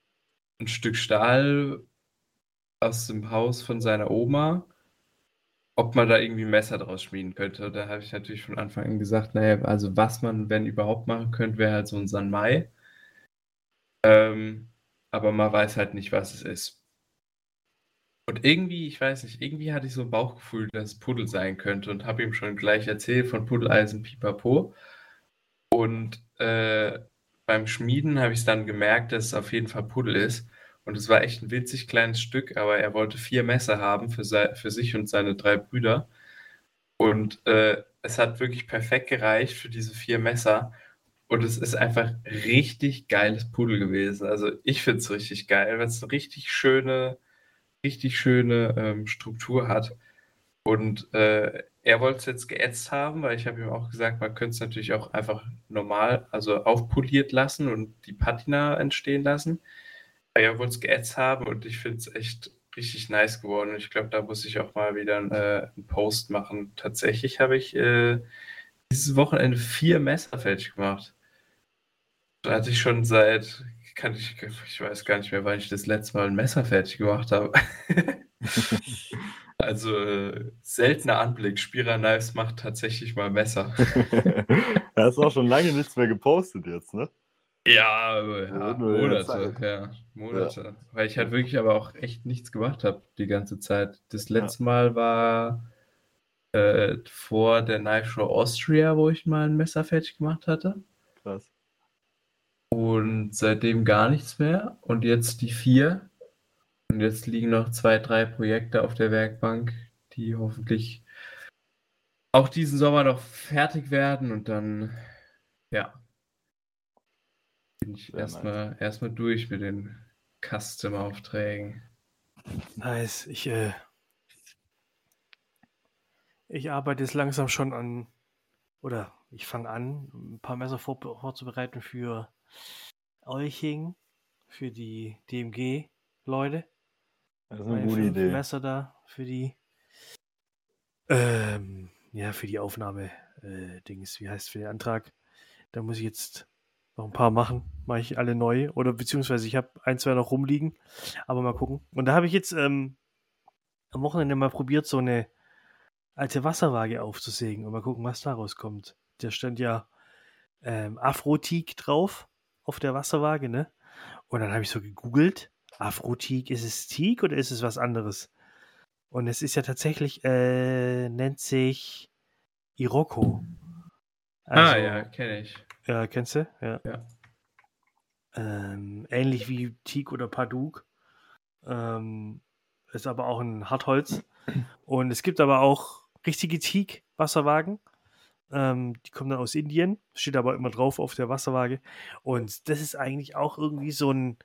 ein Stück Stahl aus dem Haus von seiner Oma ob man da irgendwie ein Messer draus schmieden könnte. Da habe ich natürlich von Anfang an gesagt, naja, also was man, wenn überhaupt, machen könnte, wäre halt so ein Sanmai. Ähm, aber man weiß halt nicht, was es ist. Und irgendwie, ich weiß nicht, irgendwie hatte ich so ein Bauchgefühl, dass es Puddel sein könnte und habe ihm schon gleich erzählt von Puddeleisen Pipapo. Und äh, beim Schmieden habe ich es dann gemerkt, dass es auf jeden Fall Puddel ist. Und es war echt ein winzig kleines Stück, aber er wollte vier Messer haben für, sei, für sich und seine drei Brüder. Und äh, es hat wirklich perfekt gereicht für diese vier Messer. Und es ist einfach richtig geiles Pudel gewesen. Also ich finde es richtig geil, weil es eine richtig schöne, richtig schöne ähm, Struktur hat. Und äh, er wollte es jetzt geätzt haben, weil ich habe ihm auch gesagt, man könnte es natürlich auch einfach normal, also aufpoliert lassen und die Patina entstehen lassen. Aber er wollte es geätzt haben und ich finde es echt richtig nice geworden. Und ich glaube, da muss ich auch mal wieder äh, einen Post machen. Tatsächlich habe ich äh, dieses Wochenende vier Messer fertig gemacht. Da hatte ich schon seit, kann ich, ich weiß gar nicht mehr, wann ich das letzte Mal ein Messer fertig gemacht habe. Also äh, seltener Anblick. Spira Knives macht tatsächlich mal Messer. Da hast du auch schon lange nichts mehr gepostet jetzt, ne? Ja, aber ja, Nur in der Monate, Zeit. ja, Monate. Weil ich halt wirklich aber auch echt nichts gemacht habe die ganze Zeit. Das letzte Mal war äh, vor der Knife Show Austria, wo ich mal ein Messer fertig gemacht hatte. Krass. Und seitdem gar nichts mehr. Und jetzt die vier. Und jetzt liegen noch zwei, drei Projekte auf der Werkbank, die hoffentlich auch diesen Sommer noch fertig werden. Und dann, ja, bin ich Sehr nice. erstmal erstmal durch mit den Custom-Aufträgen. Nice. Ich, äh, ich arbeite jetzt langsam schon an, oder ich fange an, ein paar Messer vor, vorzubereiten für Euching, für die D M G-Leute. Das ist eine Meine gute fünf Idee. Messer da für die, ähm, ja, für die Aufnahme, äh, Dings, wie heißt für den Antrag. Da muss ich jetzt noch ein paar machen. Mache ich alle neu. Oder beziehungsweise ich habe ein, zwei noch rumliegen. Aber mal gucken. Und da habe ich jetzt ähm, am Wochenende mal probiert, so eine alte Wasserwaage aufzusägen und mal gucken, was daraus kommt. Da stand ja ähm, Afro-Teak drauf auf der Wasserwaage, ne? Und dann habe ich so gegoogelt. Afro-Teak, ist es Teak oder ist es was anderes? Und es ist ja tatsächlich, äh, nennt sich Iroko. Also, Ah ja, kenne ich. ja, kennst du? Ja. Ja. Ähm, ähnlich wie Teak oder Paduk. Ähm, ist aber auch ein Hartholz. Und es gibt aber auch richtige Teak-Wasserwagen. Ähm, die kommen dann aus Indien. Steht aber immer drauf auf der Wasserwaage. Und das ist eigentlich auch irgendwie so ein,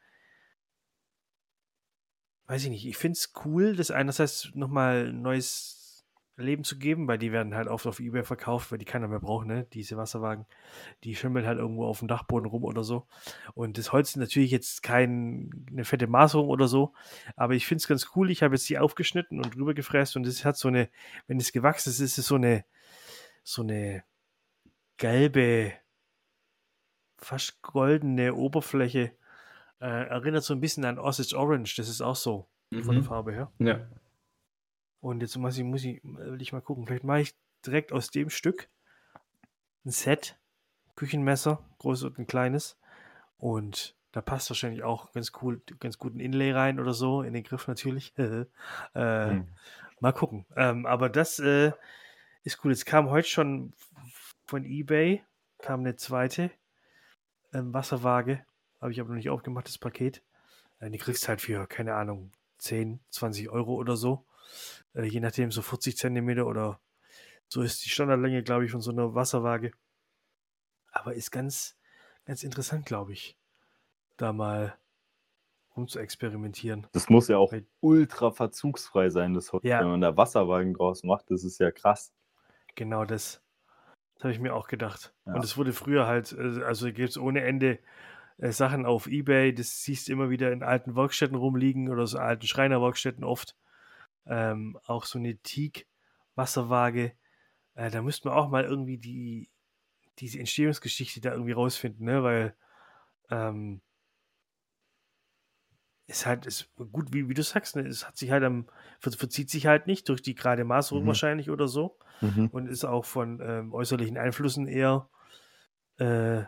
weiß ich nicht, ich finde es cool, das einerseits nochmal ein neues Leben zu geben, weil die werden halt oft auf eBay verkauft, weil die keiner mehr braucht, ne? Diese Wasserwagen. Die schimmeln halt irgendwo auf dem Dachboden rum oder so. Und das Holz ist natürlich jetzt keine fette Maserung oder so, aber ich finde es ganz cool. Ich habe jetzt die aufgeschnitten und drüber gefräst und es hat so eine, wenn es gewachsen ist, ist es so eine, so eine gelbe, fast goldene Oberfläche. Äh, erinnert so ein bisschen an Osage Orange, das ist auch so von der Mhm. Farbe her. Ja. Und jetzt muss ich, muss ich, will ich mal gucken. Vielleicht mache ich direkt aus dem Stück ein Set, Küchenmesser, groß und ein kleines. Und da passt wahrscheinlich auch ganz cool, ganz gut ein Inlay rein oder so, in den Griff natürlich. äh, Hm. Mal gucken. Ähm, aber das äh, ist cool. Jetzt kam heute schon von eBay, kam eine zweite ähm, Wasserwaage. Habe ich aber noch nicht aufgemacht, das Paket. Äh, die kriegst halt für, keine Ahnung, zehn, zwanzig Euro oder so. Äh, je nachdem, so vierzig Zentimeter oder so ist die Standardlänge, glaube ich, von so einer Wasserwaage. Aber ist ganz, ganz interessant, glaube ich, da mal rum zu experimentieren. Das muss ja auch Weil, ultra verzugsfrei sein, das Holz. ja, Wenn man da Wasserwagen draus macht, das ist ja krass. genau das. Das habe ich mir auch gedacht. Ja. Und es wurde früher halt, äh, also gibt es ohne Ende äh, Sachen auf eBay, das siehst du immer wieder in alten Werkstätten rumliegen oder so alten Schreinerwerkstätten oft. Ähm, auch so eine Teak-Wasserwaage. Äh, da müsste man auch mal irgendwie die, diese Entstehungsgeschichte da irgendwie rausfinden, ne? Weil ähm, ist halt, ist gut, wie, wie du sagst, ne? Es hat sich halt am, ver- verzieht sich halt nicht durch die gerade Maserung Mhm. wahrscheinlich oder so Mhm. und ist auch von ähm, äußerlichen Einflüssen eher äh,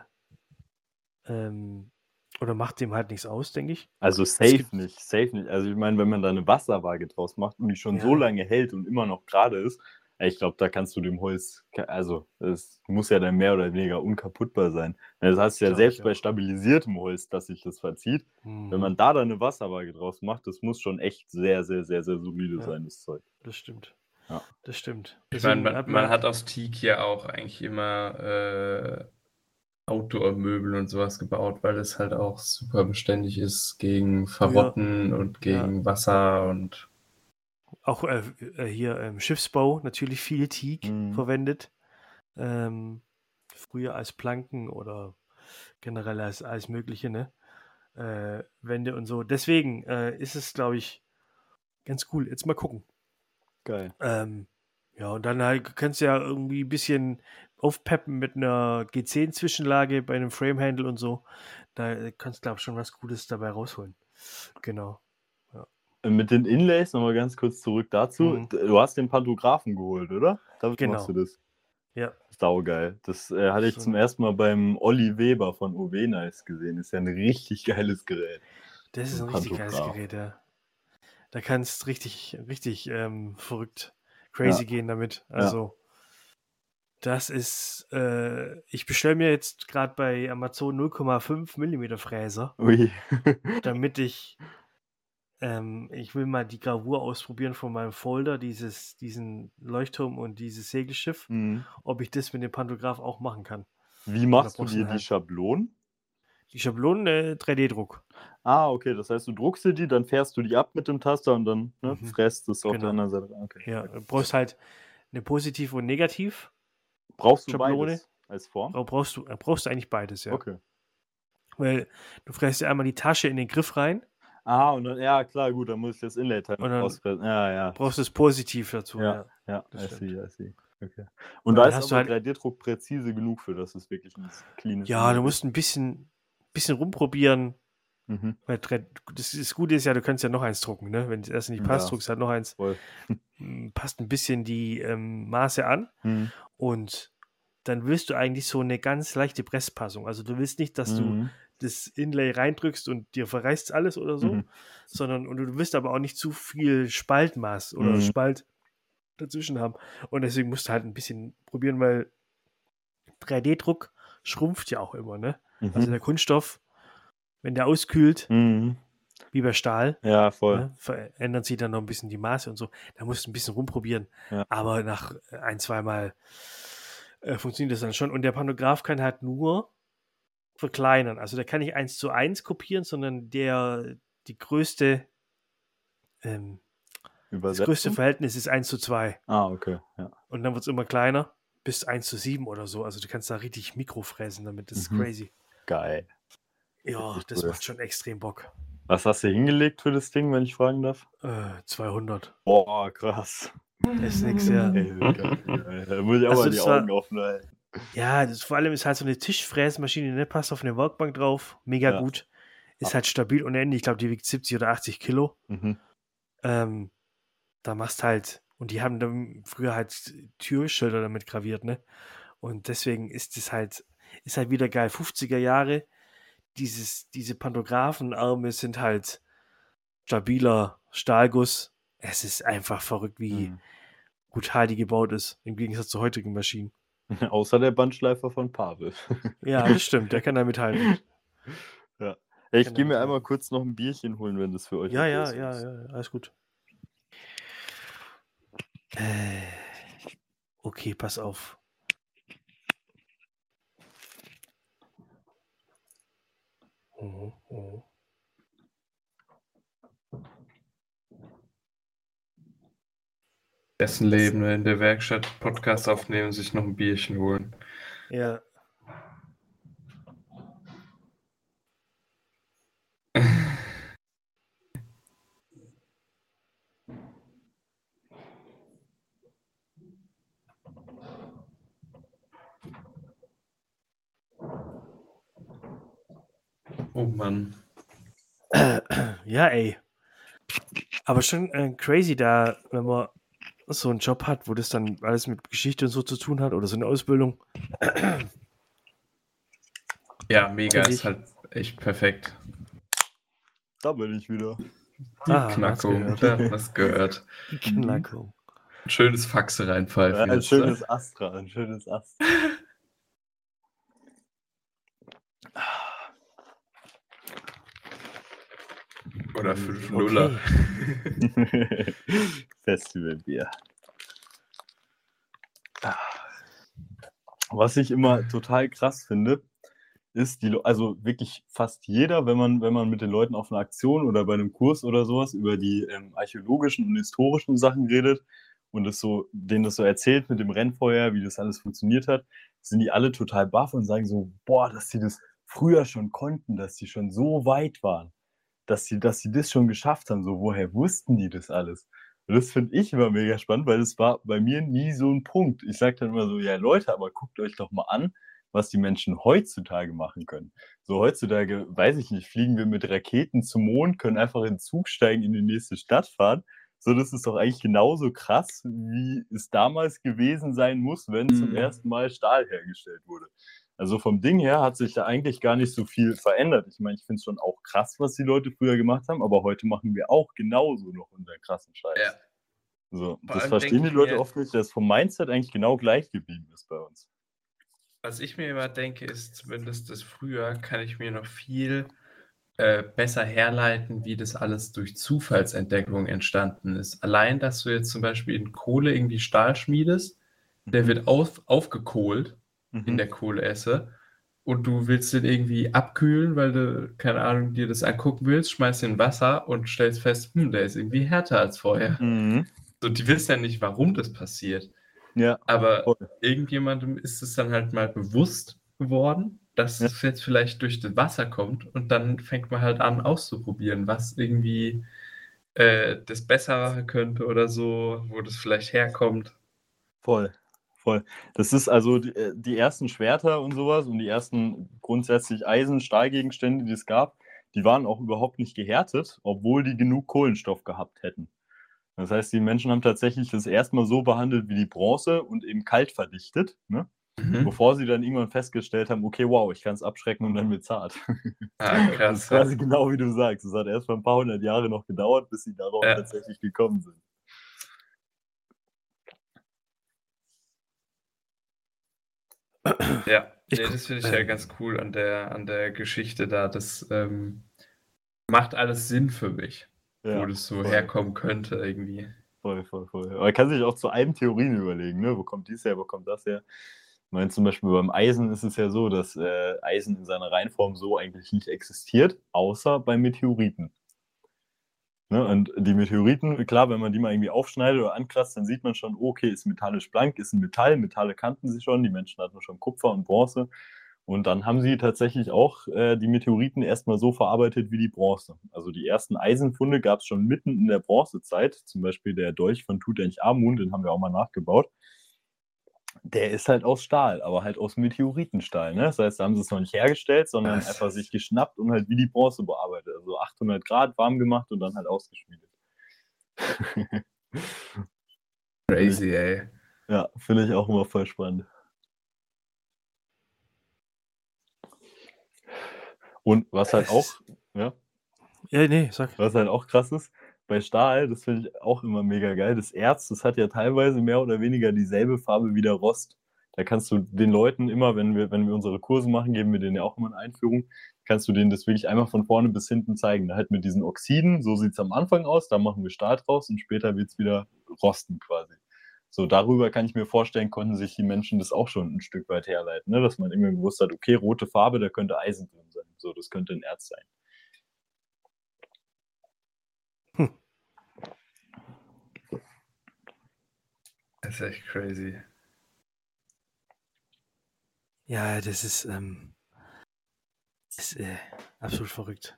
ähm, oder macht dem halt nichts aus, denke ich. Also Es safe gibt, nicht, safe nicht. Also ich meine, wenn man da eine Wasserwaage draus macht und die schon so ja, lange hält und immer noch gerade ist, ey, ich glaube, da kannst du dem Holz, ke- also es muss ja dann mehr oder weniger unkaputtbar sein. Das heißt ja glaube ich selbst bei auch. stabilisiertem Holz, dass sich das verzieht. Wenn Mhm. man da dann eine Wasserwaage draus macht, das muss schon echt sehr, sehr, sehr, sehr solide Ja. sein, das Zeug. Das stimmt. Ja. Das stimmt. Ich meine, Deswegen man, hat man man, hat aus Teak ja auch eigentlich immer äh, Outdoor-Möbel und sowas gebaut, weil es halt auch super beständig ist gegen Verrotten und gegen Wasser und auch äh, äh, hier im Schiffsbau natürlich viel Teak Mhm. verwendet. Ähm, früher als Planken oder generell als alles Mögliche, ne? Äh, Wände und so. Deswegen äh, ist es, glaube ich, ganz cool. Jetzt mal gucken. Geil. Ähm, ja, und dann halt kannst du ja irgendwie ein bisschen aufpeppen mit einer G zehn-Zwischenlage bei einem Framehandle und so. Da äh, kannst du, glaube ich, schon was Gutes dabei rausholen. Genau. Äh, Mit den Inlays nochmal ganz kurz zurück dazu. Mhm. D- Du hast den Pantographen geholt, oder? Damit machst Genau. du das. Ja. Saugeil. Das äh, hatte ich So zum ein- ersten Mal beim Olli Weber von O W Nice gesehen. Ist ja ein richtig geiles Gerät. Das ist So ein ein richtig geiles Pantograph. Gerät, ja. Da kannst richtig, richtig ähm, verrückt crazy Ja. gehen damit. Also, das ist, äh, ich bestelle mir jetzt gerade bei Amazon null Komma fünf Millimeter Fräser, Ui. damit ich, ähm, ich will mal die Gravur ausprobieren von meinem Folder, dieses, diesen Leuchtturm und dieses Segelschiff, Mhm. ob ich das mit dem Pantograph auch machen kann. Wie Und da machst du brauchst dir du die halt Schablonen? die Schablonen, äh, drei D-Druck. Ah, okay. Das heißt, du druckst dir die, dann fährst du die ab mit dem Taster und dann ne, Mhm. fräst es auf der Genau. anderen Seite. Okay. Ja, du brauchst halt eine Positiv- und Negativ. Brauchst du Schablone. beides als Form? Bra- Brauchst du, äh, brauchst du eigentlich beides, ja. Okay. Weil du fräst ja einmal die Tasche in den Griff rein Ah, und dann, ja, klar, gut, dann muss ich das Inlay-Teil und dann rauspressen. Ja, ja. brauchst du das Positiv dazu, ja. Ja, ja, das I stimmt. see, I see. Okay. Und Weil da dann ist hast du aber halt- drei D-Druck präzise genug für, dass es wirklich ein cleanes Ja, Inlay du ist. musst ein bisschen, bisschen rumprobieren. Mhm. Weil drei- das, das Gute ist ja, du kannst ja noch eins drucken, ne? Wenn das erste nicht passt, Ja. druckst du halt noch eins. Voll. M, Passt ein bisschen die ähm, Maße an Mhm. und dann willst du eigentlich so eine ganz leichte Presspassung. Also du willst nicht, dass du Mhm. das Inlay reindrückst und dir verreißt alles oder so, Mhm. sondern und du willst aber auch nicht zu viel Spaltmaß oder Mhm. Spalt dazwischen haben. Und deswegen musst du halt ein bisschen probieren, weil drei D-Druck schrumpft ja auch immer, ne? Also Mhm. der Kunststoff, wenn der auskühlt, Mhm. wie bei Stahl, Ja, voll. ne, verändern sich dann noch ein bisschen die Maße und so. Da musst du ein bisschen rumprobieren. Ja. Aber nach ein, zweimal äh, funktioniert das dann schon. Und der Pantograph kann halt nur verkleinern. Also der kann nicht eins zu eins kopieren, sondern der die größte ähm, das größte Übersetzung? Verhältnis ist eins zu zwei. Ah, okay. Ja. Und dann wird es immer kleiner, bis eins zu sieben oder so. Also du kannst da richtig Mikro fräsen damit. Das ist Mhm. crazy. Geil. Ja, Richtig das cool. macht schon extrem Bock. Was hast du hingelegt für das Ding, wenn ich fragen darf? Äh, zweihundert. Boah, krass. Das ist nix, ja. Ey, geil, geil. Da muss ich auch Also mal die das war- Augen offen halten. Ja, das, vor allem ist halt so eine Tischfräsmaschine, ne? Passt auf eine Werkbank drauf. Mega Ja. gut. Ist Ah. halt stabil ohne Ende. Ich glaube, die wiegt siebzig oder achtzig Kilo. Mhm. Ähm, da machst halt, und die haben dann früher halt Türschilder damit graviert, ne? Und deswegen ist es halt, ist halt wieder geil. fünfziger Jahre, dieses, diese Pantographenarme sind halt stabiler Stahlguss. Es ist einfach verrückt, wie Mhm. gut H D gebaut ist, im Gegensatz zu heutigen Maschinen. Außer der Bandschleifer von Pavel. Ja, das stimmt, der kann da mithalten. Ja. Ey, ich Kann gehe mir damit einmal halten. kurz noch ein Bierchen holen, wenn das für euch Ja, okay ja, ist. ja, ja, alles gut. Äh, okay, pass auf. Oh, oh. Dessen Leben ne, in der Werkstatt Podcast aufnehmen, sich noch ein Bierchen holen. Ja. Oh Mann. Ja, ey. Aber schon äh, crazy da, wenn man so einen Job hat, wo das dann alles mit Geschichte und so zu tun hat oder so eine Ausbildung. Ja, mega, Finde ist ich. halt echt perfekt. Da bin ich wieder. Die Ah, man hat's Knackung, gehört. da hat man's gehört. Die Knackung. Ein schönes Faxe reinpfeifen Ja, ein jetzt. schönes Astra, ein schönes Astra. Oder fünf Nuller. Okay. Festivalbier. Was ich immer total krass finde, ist, die, Le- also wirklich fast jeder, wenn man, wenn man mit den Leuten auf einer Aktion oder bei einem Kurs oder sowas über die ähm, archäologischen und historischen Sachen redet und es so, denen das so erzählt mit dem Rennfeuer, wie das alles funktioniert hat, sind die alle total baff und sagen so, boah, dass sie das früher schon konnten, dass sie schon so weit waren, dass sie, dass sie das schon geschafft haben. So, woher wussten die das alles? Und das finde ich immer mega spannend, weil das war bei mir nie so ein Punkt. Ich sage dann immer so, ja Leute, aber guckt euch doch mal an, was die Menschen heutzutage machen können. So heutzutage, weiß ich nicht, fliegen wir mit Raketen zum Mond, können einfach in den Zug steigen, in die nächste Stadt fahren. So, das ist doch eigentlich genauso krass, wie es damals gewesen sein muss, wenn zum Mhm. ersten Mal Stahl hergestellt wurde. Also vom Ding her hat sich da eigentlich gar nicht so viel verändert. Ich meine, ich finde es schon auch krass, was die Leute früher gemacht haben, aber heute machen wir auch genauso noch unseren krassen Scheiß. Ja. So, Vor das allem verstehen denk die ich Leute mir- oft nicht, dass vom Mindset eigentlich genau gleich geblieben ist bei uns. Was ich mir immer denke, ist zumindest das früher, kann ich mir noch viel äh, besser herleiten, wie das alles durch Zufallsentdeckung entstanden ist. Allein, dass du jetzt zum Beispiel in Kohle irgendwie Stahl schmiedest, der Mhm. wird auf, aufgekohlt in Mhm. der Kohleesse und du willst den irgendwie abkühlen, weil du, keine Ahnung, dir das angucken willst, schmeißt den in Wasser und stellst fest, hm, der ist irgendwie härter als vorher. Mhm. So, die wissen ja nicht, warum das passiert. Ja, Aber voll. irgendjemandem ist es dann halt mal bewusst geworden, dass Ja. es jetzt vielleicht durch das Wasser kommt und dann fängt man halt an auszuprobieren, was irgendwie äh, das besser machen könnte oder so, wo das vielleicht herkommt. Voll, voll. Das ist also die, äh, die ersten Schwerter und sowas und die ersten grundsätzlich Eisen-Stahlgegenstände, die es gab, die waren auch überhaupt nicht gehärtet, obwohl die genug Kohlenstoff gehabt hätten. Das heißt, die Menschen haben tatsächlich das erstmal so behandelt wie die Bronze und eben kalt verdichtet, ne? Mhm. Bevor sie dann irgendwann festgestellt haben, okay, wow, ich kann es abschrecken und dann wird zart. Ah, Das krass. ist quasi genau wie du sagst. Es hat erst mal ein paar hundert Jahre noch gedauert, bis sie darauf Ja. tatsächlich gekommen sind. Ja, Ich nee, gu- das finde ich ja ähm, ganz cool an der, an der Geschichte da. Das ähm, macht alles Sinn für mich, wo Ja, das so voll. herkommen könnte irgendwie. Voll, voll, voll. Aber man kann sich auch zu einem Theorien überlegen, ne? Wo kommt dies her, wo kommt das her? Ich meine, zum Beispiel beim Eisen ist es ja so, dass äh, Eisen in seiner Reinform so eigentlich nicht existiert, außer bei Meteoriten. Ne? Und die Meteoriten, klar, wenn man die mal irgendwie aufschneidet oder ankratzt, dann sieht man schon, okay, ist metallisch blank, ist ein Metall, Metalle kannten sie schon, die Menschen hatten schon Kupfer und Bronze. Und dann haben sie tatsächlich auch äh, die Meteoriten erstmal so verarbeitet wie die Bronze. Also die ersten Eisenfunde gab es schon mitten in der Bronzezeit. Zum Beispiel der Dolch von Tutanchamun, den haben wir auch mal nachgebaut. Der ist halt aus Stahl, aber halt aus Meteoritenstahl. Ne? Das heißt, da haben sie es noch nicht hergestellt, sondern Was? einfach sich geschnappt und halt wie die Bronze bearbeitet. Also achthundert Grad warm gemacht und dann halt ausgeschmiedet. Crazy, ey. Ja, finde ich auch immer voll spannend. Und was halt Es auch, ist- ja, Ja, nee, sag. was halt auch krass ist, bei Stahl, das finde ich auch immer mega geil, das Erz, das hat ja teilweise mehr oder weniger dieselbe Farbe wie der Rost. Da kannst du den Leuten immer, wenn wir, wenn wir unsere Kurse machen, geben wir denen ja auch immer eine Einführung, kannst du denen das wirklich einmal von vorne bis hinten zeigen. Halt mit diesen Oxiden, so sieht es am Anfang aus, da machen wir Stahl draus und später wird es wieder rosten quasi. So, darüber kann ich mir vorstellen, konnten sich die Menschen das auch schon ein Stück weit herleiten, ne? Dass man immer gewusst hat, okay, rote Farbe, da könnte Eisen drin sein. So, das könnte ein Erz sein. Hm. Das ist echt crazy. Ja, das ist, ähm, das ist äh, absolut verrückt.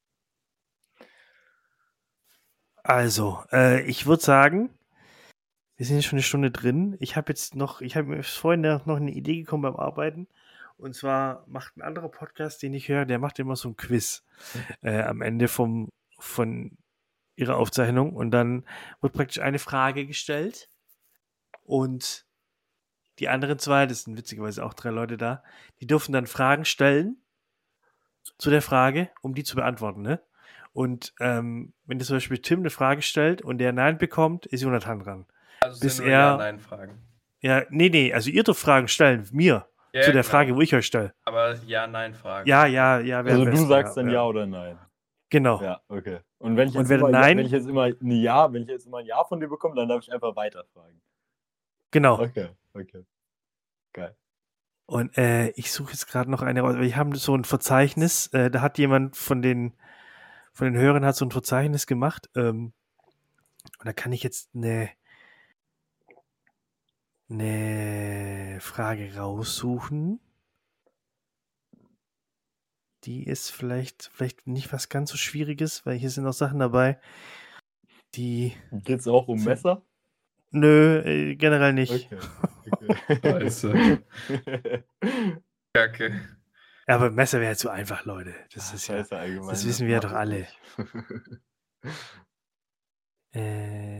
Also, äh, ich würde sagen, Wir sind jetzt schon eine Stunde drin. Ich habe jetzt noch, ich habe mir vorhin noch eine Idee gekommen beim Arbeiten. Und zwar macht ein anderer Podcast, den ich höre, der macht immer so ein Quiz äh, am Ende vom, von ihrer Aufzeichnung. Und dann wird praktisch eine Frage gestellt. Und die anderen zwei, das sind witzigerweise auch drei Leute da, die dürfen dann Fragen stellen zu der Frage, um die zu beantworten, ne? Und ähm, wenn zum Beispiel Tim eine Frage stellt und der Nein bekommt, ist Jonathan dran. Also Bis sind nur er- Ja-Nein-Fragen. Ja, nee, nee, also ihr dürft Fragen stellen, mir, Ja, zu der genau. Frage, wo ich euch stelle. Aber Ja-Nein-Fragen. Ja, ja, ja. wär Also am du besten, sagst ja, dann ja. ja oder nein. Genau. Ja, okay. Und wenn ich Und jetzt, wenn immer, nein- wenn ich jetzt immer ein Ja, wenn ich jetzt immer ein Ja von dir bekomme, dann darf ich einfach weiterfragen. Genau. Okay, okay. Geil. Und äh, ich suche jetzt gerade noch eine raus. Wir haben so ein Verzeichnis, äh, da hat jemand von den von den Hörern hat so ein Verzeichnis gemacht. Ähm, und da kann ich jetzt eine eine Frage raussuchen. Die ist vielleicht vielleicht nicht was ganz so Schwieriges, weil hier sind noch Sachen dabei, die Geht's auch um Sind- Messer? nö, äh, generell nicht. Okay. okay. Scheiße. Kacke. Ja, aber Messer wäre zu einfach, Leute. Das ist ja. Scheiße allgemein. das wissen wir ja mag doch ich alle. nicht. Äh,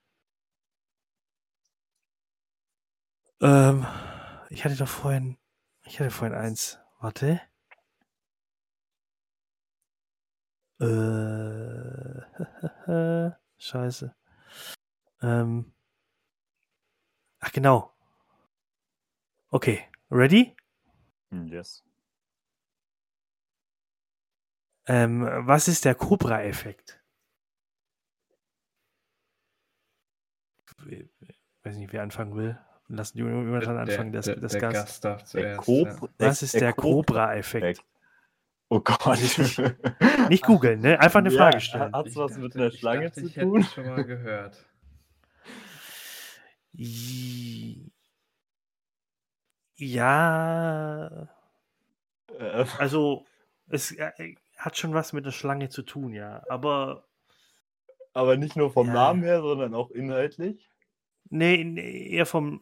ähm, ich hatte doch vorhin, ich hatte vorhin eins. Warte. Äh, Scheiße. Ähm, ach genau. Okay, ready? Yes. Ähm, was ist der Cobra-Effekt? Ich weiß nicht, wer anfangen will. Lassen die Jonathan anfangen, das, der, das der Gast. Gast darf Der zuerst. Cobra- Was ist der Cobra-Effekt? Oh Gott. Nicht googeln, ne? Einfach eine Ja, Frage stellen. Hat's Ich was dachte- mit einer ich Schlange dachte, zu ich tun? hätte schon mal gehört. Ja, Äh, also es äh, hat schon was mit der Schlange zu tun, ja. Aber Aber nicht nur vom Ja. Namen her, sondern auch inhaltlich. nee, nee eher vom.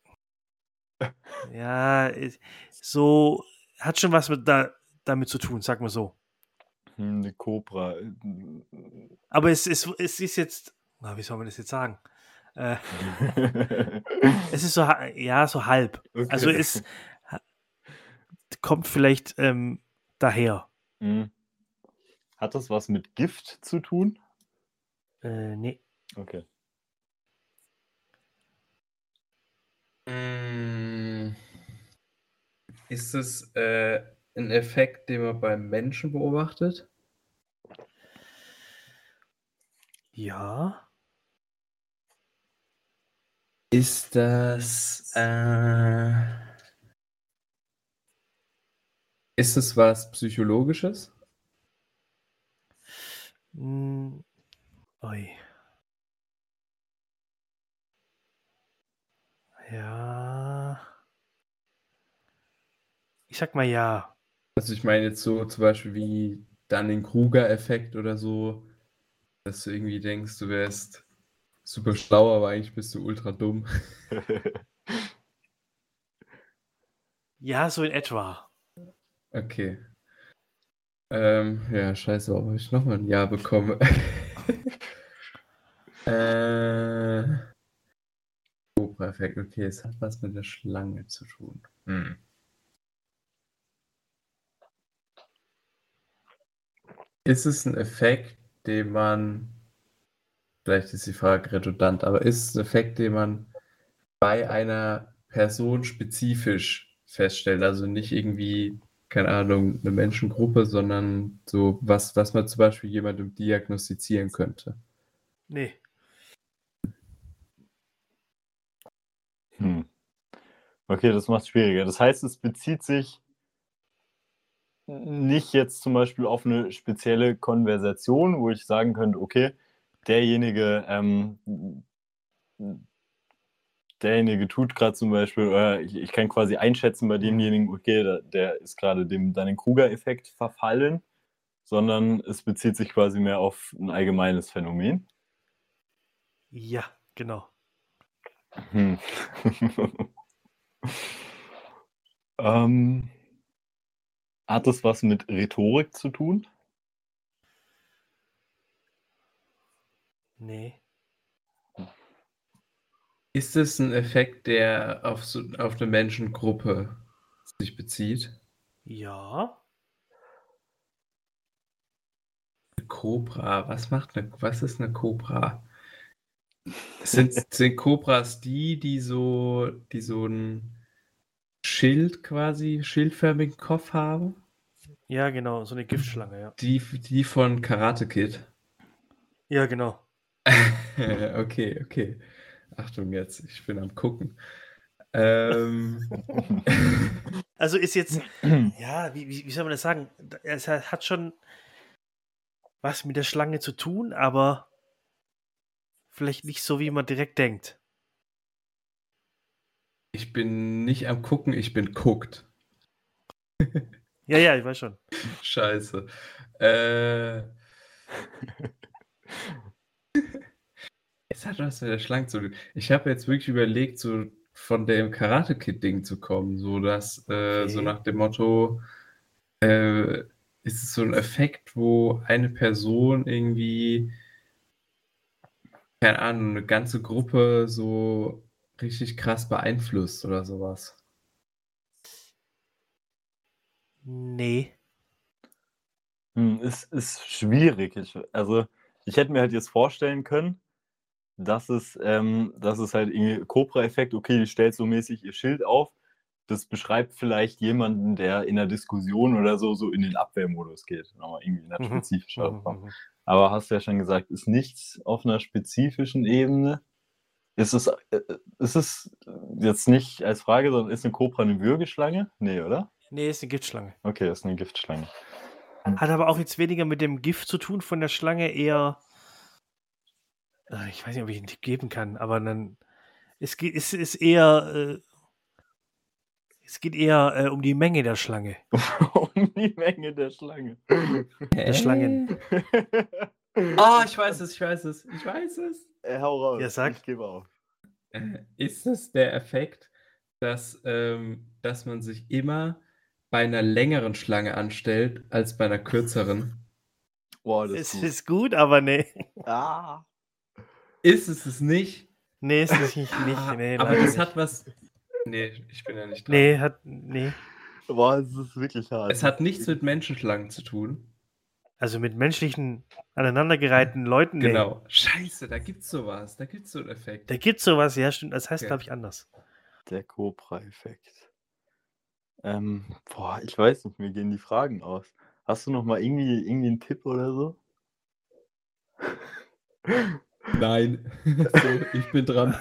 Ja, ist- so hat schon was mit da, damit zu tun, sag mal so. Hm, eine Cobra. Aber es ist, es ist jetzt. Na, wie soll man das jetzt sagen? Äh, es ist so, ha- ja, so halb. Okay. Also es ha- kommt vielleicht ähm, daher. Hm. Hat das was mit Gift zu tun? Äh, nee. Okay. Mm. Ist es äh, ein Effekt, den man beim Menschen beobachtet? Ja. Ist das äh, ist es was Psychologisches? Hm, ui. Ja. Ich sag mal ja. Also ich meine jetzt so zum Beispiel wie Dunning-Kruger-Effekt oder so, dass du irgendwie denkst, du wärst super schlau, aber eigentlich bist du ultra dumm. Ja, so in etwa. Okay. Ähm, ja, scheiße, warum habe ich nochmal ein Ja bekommen? äh, Cobra-Effekt, okay, es hat was mit der Schlange zu tun. Hm. Ist es ein Effekt, den man, vielleicht ist die Frage redundant, aber ist es ein Effekt, den man bei einer Person spezifisch feststellt? Also nicht irgendwie, keine Ahnung, eine Menschengruppe, sondern so was, was man zum Beispiel jemandem diagnostizieren könnte. Nee. Hm. Okay, das macht es schwieriger. Das heißt, es bezieht sich nicht jetzt zum Beispiel auf eine spezielle Konversation, wo ich sagen könnte, okay, derjenige, ähm, derjenige tut gerade zum Beispiel, oder ich, ich kann quasi einschätzen bei demjenigen, okay, der, der ist gerade dem Dunning-Kruger-Effekt verfallen, sondern es bezieht sich quasi mehr auf ein allgemeines Phänomen. Ja, genau. Hm. ähm, hat das was mit Rhetorik zu tun? Nee. Ist es ein Effekt, der auf, so, auf eine Menschengruppe sich bezieht? Ja. Eine Kobra, was macht eine, was ist eine Kobra? Sind, sind Kobras die, die so, die so ein Schild quasi, schildförmigen Kopf haben? Ja, genau, so eine Giftschlange, ja. Die, die von Karate Kid. Ja, genau. Okay, okay. Achtung jetzt, ich bin am gucken. Ähm, Also ist jetzt, ja, wie, wie, wie soll man das sagen? Es hat schon was mit der Schlange zu tun, aber vielleicht nicht so, wie man direkt denkt. ich bin nicht am gucken, ich bin guckt. Ja, ja, ich weiß schon. Scheiße. Äh, es hat was mit der Schlange zu tun. Ich habe jetzt wirklich überlegt, so von dem Karate Kid-Ding zu kommen, so dass, äh, so Okay. nach dem Motto, äh, ist es so ein Effekt, wo eine Person irgendwie, keine Ahnung, eine ganze Gruppe so richtig krass beeinflusst oder sowas. Nee. Hm, es ist schwierig. Ich, also, ich hätte mir halt jetzt vorstellen können, dass es, ähm, dass es halt irgendwie Cobra-Effekt, okay, die stellt so mäßig ihr Schild auf. Das beschreibt vielleicht jemanden, der in der Diskussion oder so, so in den Abwehrmodus geht. Nochmal irgendwie in einer Mhm. spezifischen Mhm, Form. mhm. Aber hast du ja schon gesagt, ist nichts auf einer spezifischen Ebene. Ist es, äh, ist es jetzt nicht als Frage, sondern ist eine Kobra eine Würgeschlange? Nee, oder? Nee, ist eine Giftschlange. Okay, ist eine Giftschlange. Hat aber auch jetzt weniger mit dem Gift zu tun von der Schlange, eher. äh, Ich weiß nicht, ob ich einen Tipp geben kann, aber dann. Es geht, es ist eher. Äh, es geht eher äh, um die Menge der Schlange. Um die Menge der Schlange. Der Schlangen. Oh, ich weiß es, ich weiß es, ich weiß es. Äh, hau raus, Ja, sag. ich gebe auf. Äh, Ist es der Effekt, dass, ähm, dass man sich immer bei einer längeren Schlange anstellt als bei einer kürzeren? Boah, das Es ist gut. ist gut, aber nee. Ah. Ist es es nicht? Nee, ist es nicht. nicht Ah, nee, aber leider das nicht. hat was. Nee, ich bin ja nicht dran. Nee, hat. Nee. Boah, es ist wirklich hart. Es hat nichts mit Menschenschlangen zu tun. Also mit menschlichen, aneinandergereihten Leuten, nee. Genau. Scheiße, da gibt's sowas. Da gibt's so einen Effekt. Da gibt's sowas, ja, stimmt. Das heißt, Okay. glaube ich, anders. Der Cobra-Effekt. Ähm, boah, ich weiß nicht, mir gehen die Fragen aus. Hast du noch mal irgendwie, irgendwie einen Tipp oder so? Nein. So, ich bin dran.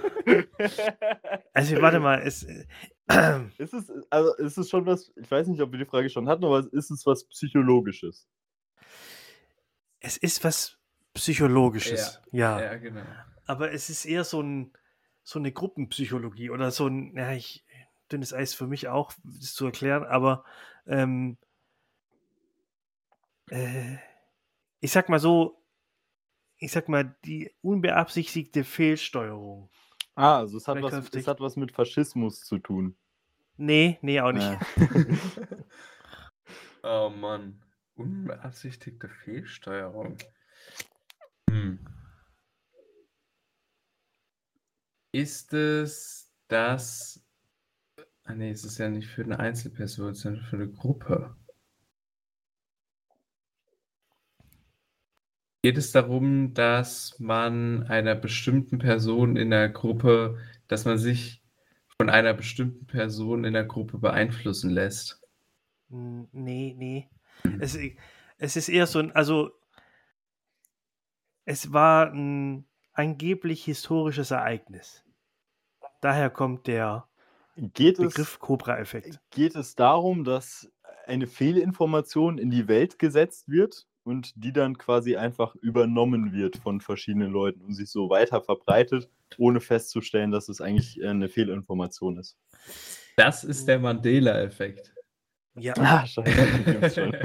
Also, warte mal, es. Äh, Ist es, also ist es schon was, ich weiß nicht, ob wir die Frage schon hatten, aber ist es was Psychologisches? es ist was Psychologisches. Ja. Ja, genau. Aber es ist eher so, ein, so eine Gruppenpsychologie oder so ein, ja, ich, dünnes Eis für mich auch, das zu erklären, aber ähm, äh, ich sag mal so, ich sag mal, die unbeabsichtigte Fehlsteuerung. Ah, also es hat, Vielleicht was, kannst du es dich- hat was mit Faschismus zu tun. Nee, nee, auch nicht. Ja. Oh Mann. Unbeabsichtigte Fehlsteuerung. Hm. Ist es das. Ah nee, es ist ja nicht für eine Einzelperson, sondern für eine Gruppe. Geht es darum, dass man einer bestimmten Person in der Gruppe, dass man sich von einer bestimmten Person in der Gruppe beeinflussen lässt? N- Nee, nee. Es, es ist eher so ein, also es war ein angeblich historisches Ereignis. Daher kommt der Geht es, Begriff Cobra-Effekt. geht es darum, dass eine Fehlinformation in die Welt gesetzt wird und die dann quasi einfach übernommen wird von verschiedenen Leuten und sich so weiter verbreitet, ohne festzustellen, dass es eigentlich äh, eine Fehlinformation ist? Das ist der Mandela-Effekt. Ja, Ah, scheiße, die gibt's schon.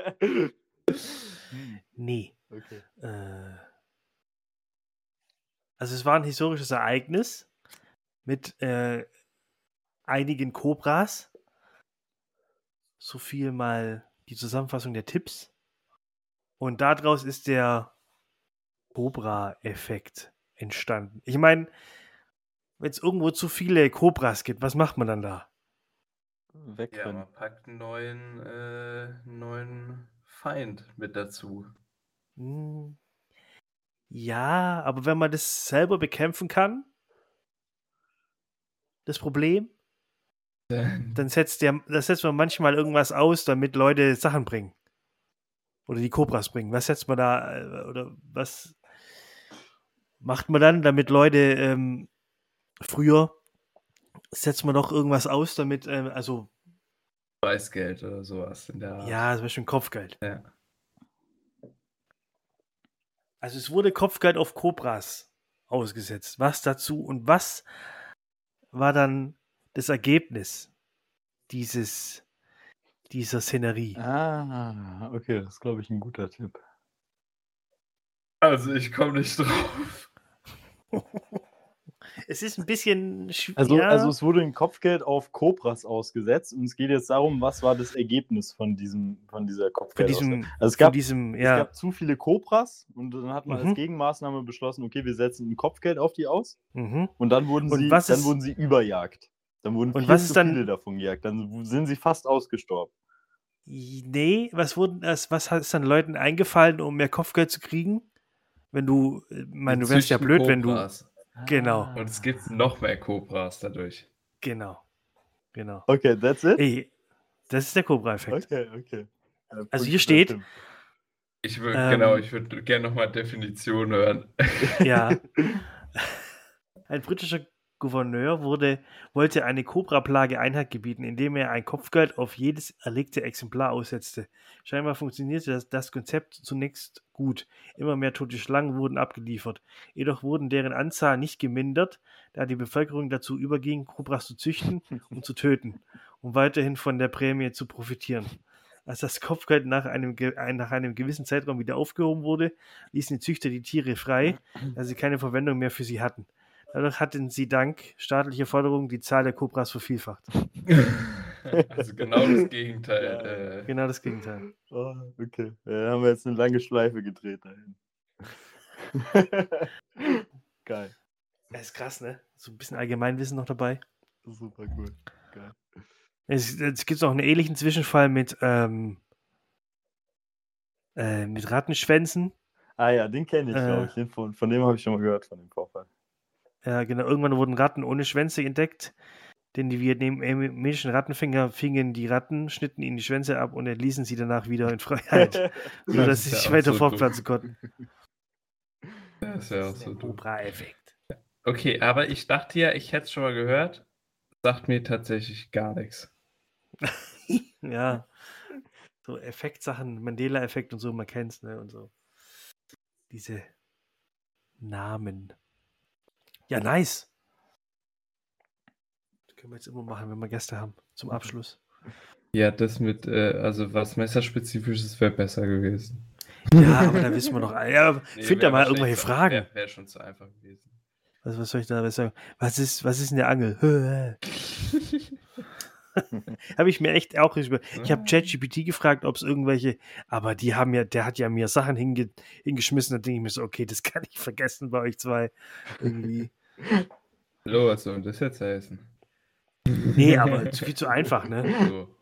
Hm, nee. okay. Äh, Also es war ein historisches Ereignis mit äh, einigen Kobras. So viel mal die Zusammenfassung der Tipps. Und daraus ist der Cobra-Effekt entstanden. Ich meine, wenn es irgendwo zu viele Kobras gibt, was macht man dann da? Ja, Wegrennen. man packt einen neuen, äh, neuen Feind mit dazu. Hm, ja, aber wenn man das selber bekämpfen kann, das Problem, dann setzt, der, das setzt man manchmal irgendwas aus, damit Leute Sachen bringen. Oder die Kobras bringen. Was setzt man da, äh, oder was macht man dann, damit Leute ähm, früher setzt man doch irgendwas aus, damit, ähm, also Preisgeld oder sowas in der Art. ja, zum Beispiel ein Kopfgeld. Ja. Also es wurde Kopfgeld auf Kobras ausgesetzt. Was dazu und was war dann das Ergebnis dieses, dieser Szenerie? Ah, okay, das ist, glaube ich, ein guter Tipp. Also ich komme nicht drauf. Es ist ein bisschen schwierig. Also, ja. also es wurde ein Kopfgeld auf Kobras ausgesetzt und es geht jetzt darum, was war das Ergebnis von diesem, von dieser von Kopfgeld? diesem, Also es von gab, diesem, es ja. gab zu viele Kobras und dann hat man Mhm. als Gegenmaßnahme beschlossen, okay, wir setzen ein Kopfgeld auf die aus Mhm. und dann wurden Und sie, was dann ist- wurden sie überjagt. Dann wurden Und viel was ist zu dann- viele davon gejagt. Dann sind sie fast ausgestorben. Nee, was wurden das, was ist dann Leuten eingefallen, um mehr Kopfgeld zu kriegen? Wenn du, ich meine, du wärst ja züchten blöd, wenn du. Kobras. Genau. Und es gibt noch mehr Kobras dadurch. Genau. Genau. Okay, that's it? Ey, das ist der Cobra-Effekt. Okay, okay. Ja, Also gut, hier steht- stimmt. Ich würde, Ähm, genau, ich würde gerne nochmal Definition hören. Ja. Ein britischer Gouverneur wurde, wollte eine Cobra-Plage Einhalt gebieten, indem er ein Kopfgeld auf jedes erlegte Exemplar aussetzte. Scheinbar funktionierte das, das Konzept zunächst gut. Immer mehr tote Schlangen wurden abgeliefert. Jedoch wurden deren Anzahl nicht gemindert, da die Bevölkerung dazu überging, Kobras zu züchten und zu töten, um weiterhin von der Prämie zu profitieren. Als das Kopfgeld nach einem, ge- ein- nach einem gewissen Zeitraum wieder aufgehoben wurde, ließen die Züchter die Tiere frei, da sie keine Verwendung mehr für sie hatten. Dadurch hatten sie dank staatlicher Förderung die Zahl der Kobras vervielfacht. Also genau das Gegenteil. Äh, Genau das Gegenteil. Oh, okay. Ja, dann haben wir jetzt eine lange Schleife gedreht dahin. Geil. Das ist krass, ne? So ein bisschen Allgemeinwissen noch dabei. Super cool. Geil. Es, es gibt auch einen ähnlichen Zwischenfall mit, ähm, äh, mit Rattenschwänzen. Ah ja, den kenne ich, Äh. glaube ich. Den von, von dem habe ich schon mal gehört, von dem Vorfall. Ja, genau. Irgendwann wurden Ratten ohne Schwänze entdeckt, denn die vietnamesischen Rattenfänger fingen die Ratten, schnitten ihnen die Schwänze ab und entließen sie danach wieder in Freiheit, sodass Das sie ist ja sich auch weiter so fortpflanzen konnten. das ist ja auch Das ist so der dumm. Cobra-Effekt. Okay, aber ich dachte ja, ich hätte es schon mal gehört. Sagt mir tatsächlich gar nichts. Ja. So Effektsachen, Mandela-Effekt und so, man kennt's, ne? Und so. Diese Namen. Ja, nice. Das können wir jetzt immer machen, wenn wir Gäste haben. Zum Abschluss. Ja, das mit, äh, also was Messerspezifisches wäre besser gewesen. Ja, aber da wissen wir doch. Ja, Nee, find wär da mal wahrscheinlich irgendwelche zu- Fragen. Wäre wär schon zu einfach gewesen. Was, was soll ich da was sagen? Was ist, was ist eine Angel? Habe ich mir echt auch nicht über. Ich habe ChatGPT gefragt, ob es irgendwelche, aber die haben ja, der hat ja mir Sachen hinge, hingeschmissen, da denke ich mir so, okay, das kann ich vergessen bei euch zwei. Irgendwie. Hallo, was soll das jetzt heißen? Nee, aber zu viel zu einfach, ne? So.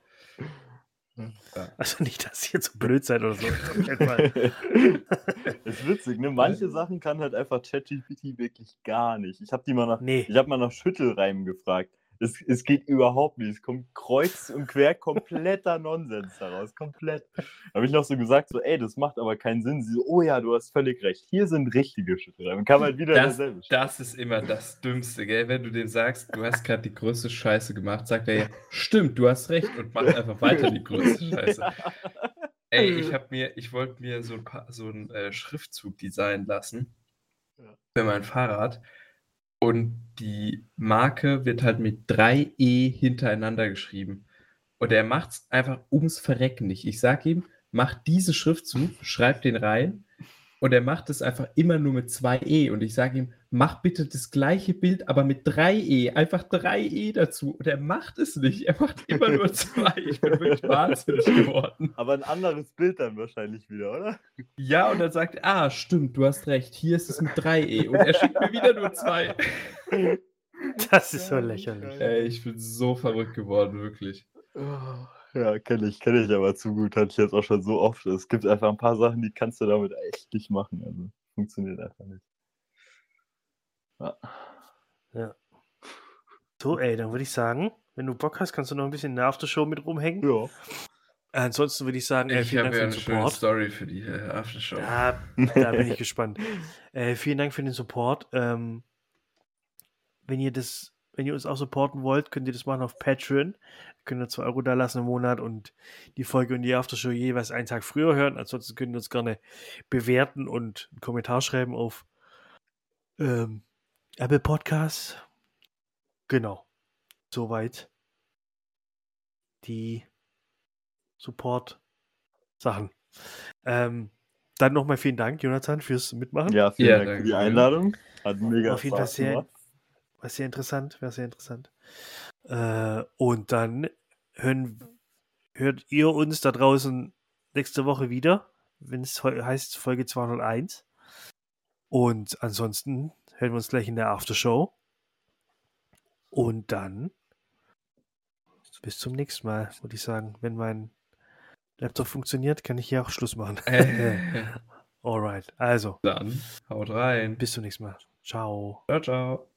Also nicht, dass ihr zu blöd seid oder so. Auf jeden Fall. Das ist witzig, ne? Manche Sachen kann halt einfach ChatGPT wirklich gar nicht. Ich habe die mal nach, Nee. ich habe mal nach Schüttelreimen gefragt. Es, es geht überhaupt nicht. Es kommt kreuz und quer kompletter Nonsens daraus. Komplett. Da habe ich noch so gesagt, so, ey, das macht aber keinen Sinn. Sie so, oh ja, du hast völlig recht. Hier sind richtige Schüttelreime. Kann halt wieder Das, derselbe. das ist immer das Dümmste, gell? Wenn du dem sagst, du hast gerade die größte Scheiße gemacht, sagt er ja, stimmt, du hast recht und macht einfach weiter die größte Scheiße. Ey, ich habe mir, ich wollte mir so ein paar, so einen äh, Schriftzug designen lassen Ja. für mein Fahrrad. Und die Marke wird halt mit drei E hintereinander geschrieben. Und er macht es einfach ums Verrecken nicht. Ich sag ihm, mach diesen Schriftzug, schreib den rein. Und er macht es einfach immer nur mit zwei E. Und ich sage ihm, mach bitte das gleiche Bild, aber mit drei E, einfach drei E dazu. Und er macht es nicht, er macht immer nur zwei. Ich bin wirklich wahnsinnig geworden. Aber ein anderes Bild dann wahrscheinlich wieder, oder? Ja, und dann sagt er, ah, stimmt, du hast recht, hier ist es mit drei E. Und er schickt mir wieder nur zwei. Das ist so lächerlich. Ey, ich bin so verrückt geworden, wirklich. Ja, kenne ich, kenne ich aber zu gut. Hatte ich jetzt auch schon so oft. Es gibt einfach ein paar Sachen, die kannst du damit echt nicht machen. Also funktioniert einfach nicht. Ja. Ja. So, ey, dann würde ich sagen, wenn du Bock hast, kannst du noch ein bisschen in der Aftershow mit rumhängen. Ja. Ansonsten würde ich sagen, äh, Ich vielen habe Dank ja für eine den schöne Support. Story für die äh, Aftershow. Da, da bin ich gespannt. Äh, vielen Dank für den Support. Ähm, wenn ihr das, wenn ihr uns auch supporten wollt, könnt ihr das machen auf Patreon. Könnt ihr zwei Euro da lassen im Monat und die Folge und die Aftershow jeweils einen Tag früher hören. Ansonsten könnt ihr uns gerne bewerten und einen Kommentar schreiben auf ähm, Apple Podcasts. Genau. Soweit die Support-Sachen. Ähm, dann nochmal vielen Dank, Jonathan, fürs Mitmachen. Ja, vielen Ja, Dank für danke. die Einladung. Hat mega Auf jeden Fall Spaß sehr, gemacht. war sehr interessant, war sehr interessant. Äh, und dann hören, hört ihr uns da draußen nächste Woche wieder, wenn es he- heißt Folge zweihunderteins. Und ansonsten hören wir uns gleich in der Aftershow. Und dann bis zum nächsten Mal, würde ich sagen. Wenn mein Laptop funktioniert, kann ich hier auch Schluss machen. Äh, Alright, also dann haut rein. bis zum nächsten Mal. Ciao. Ciao, ciao.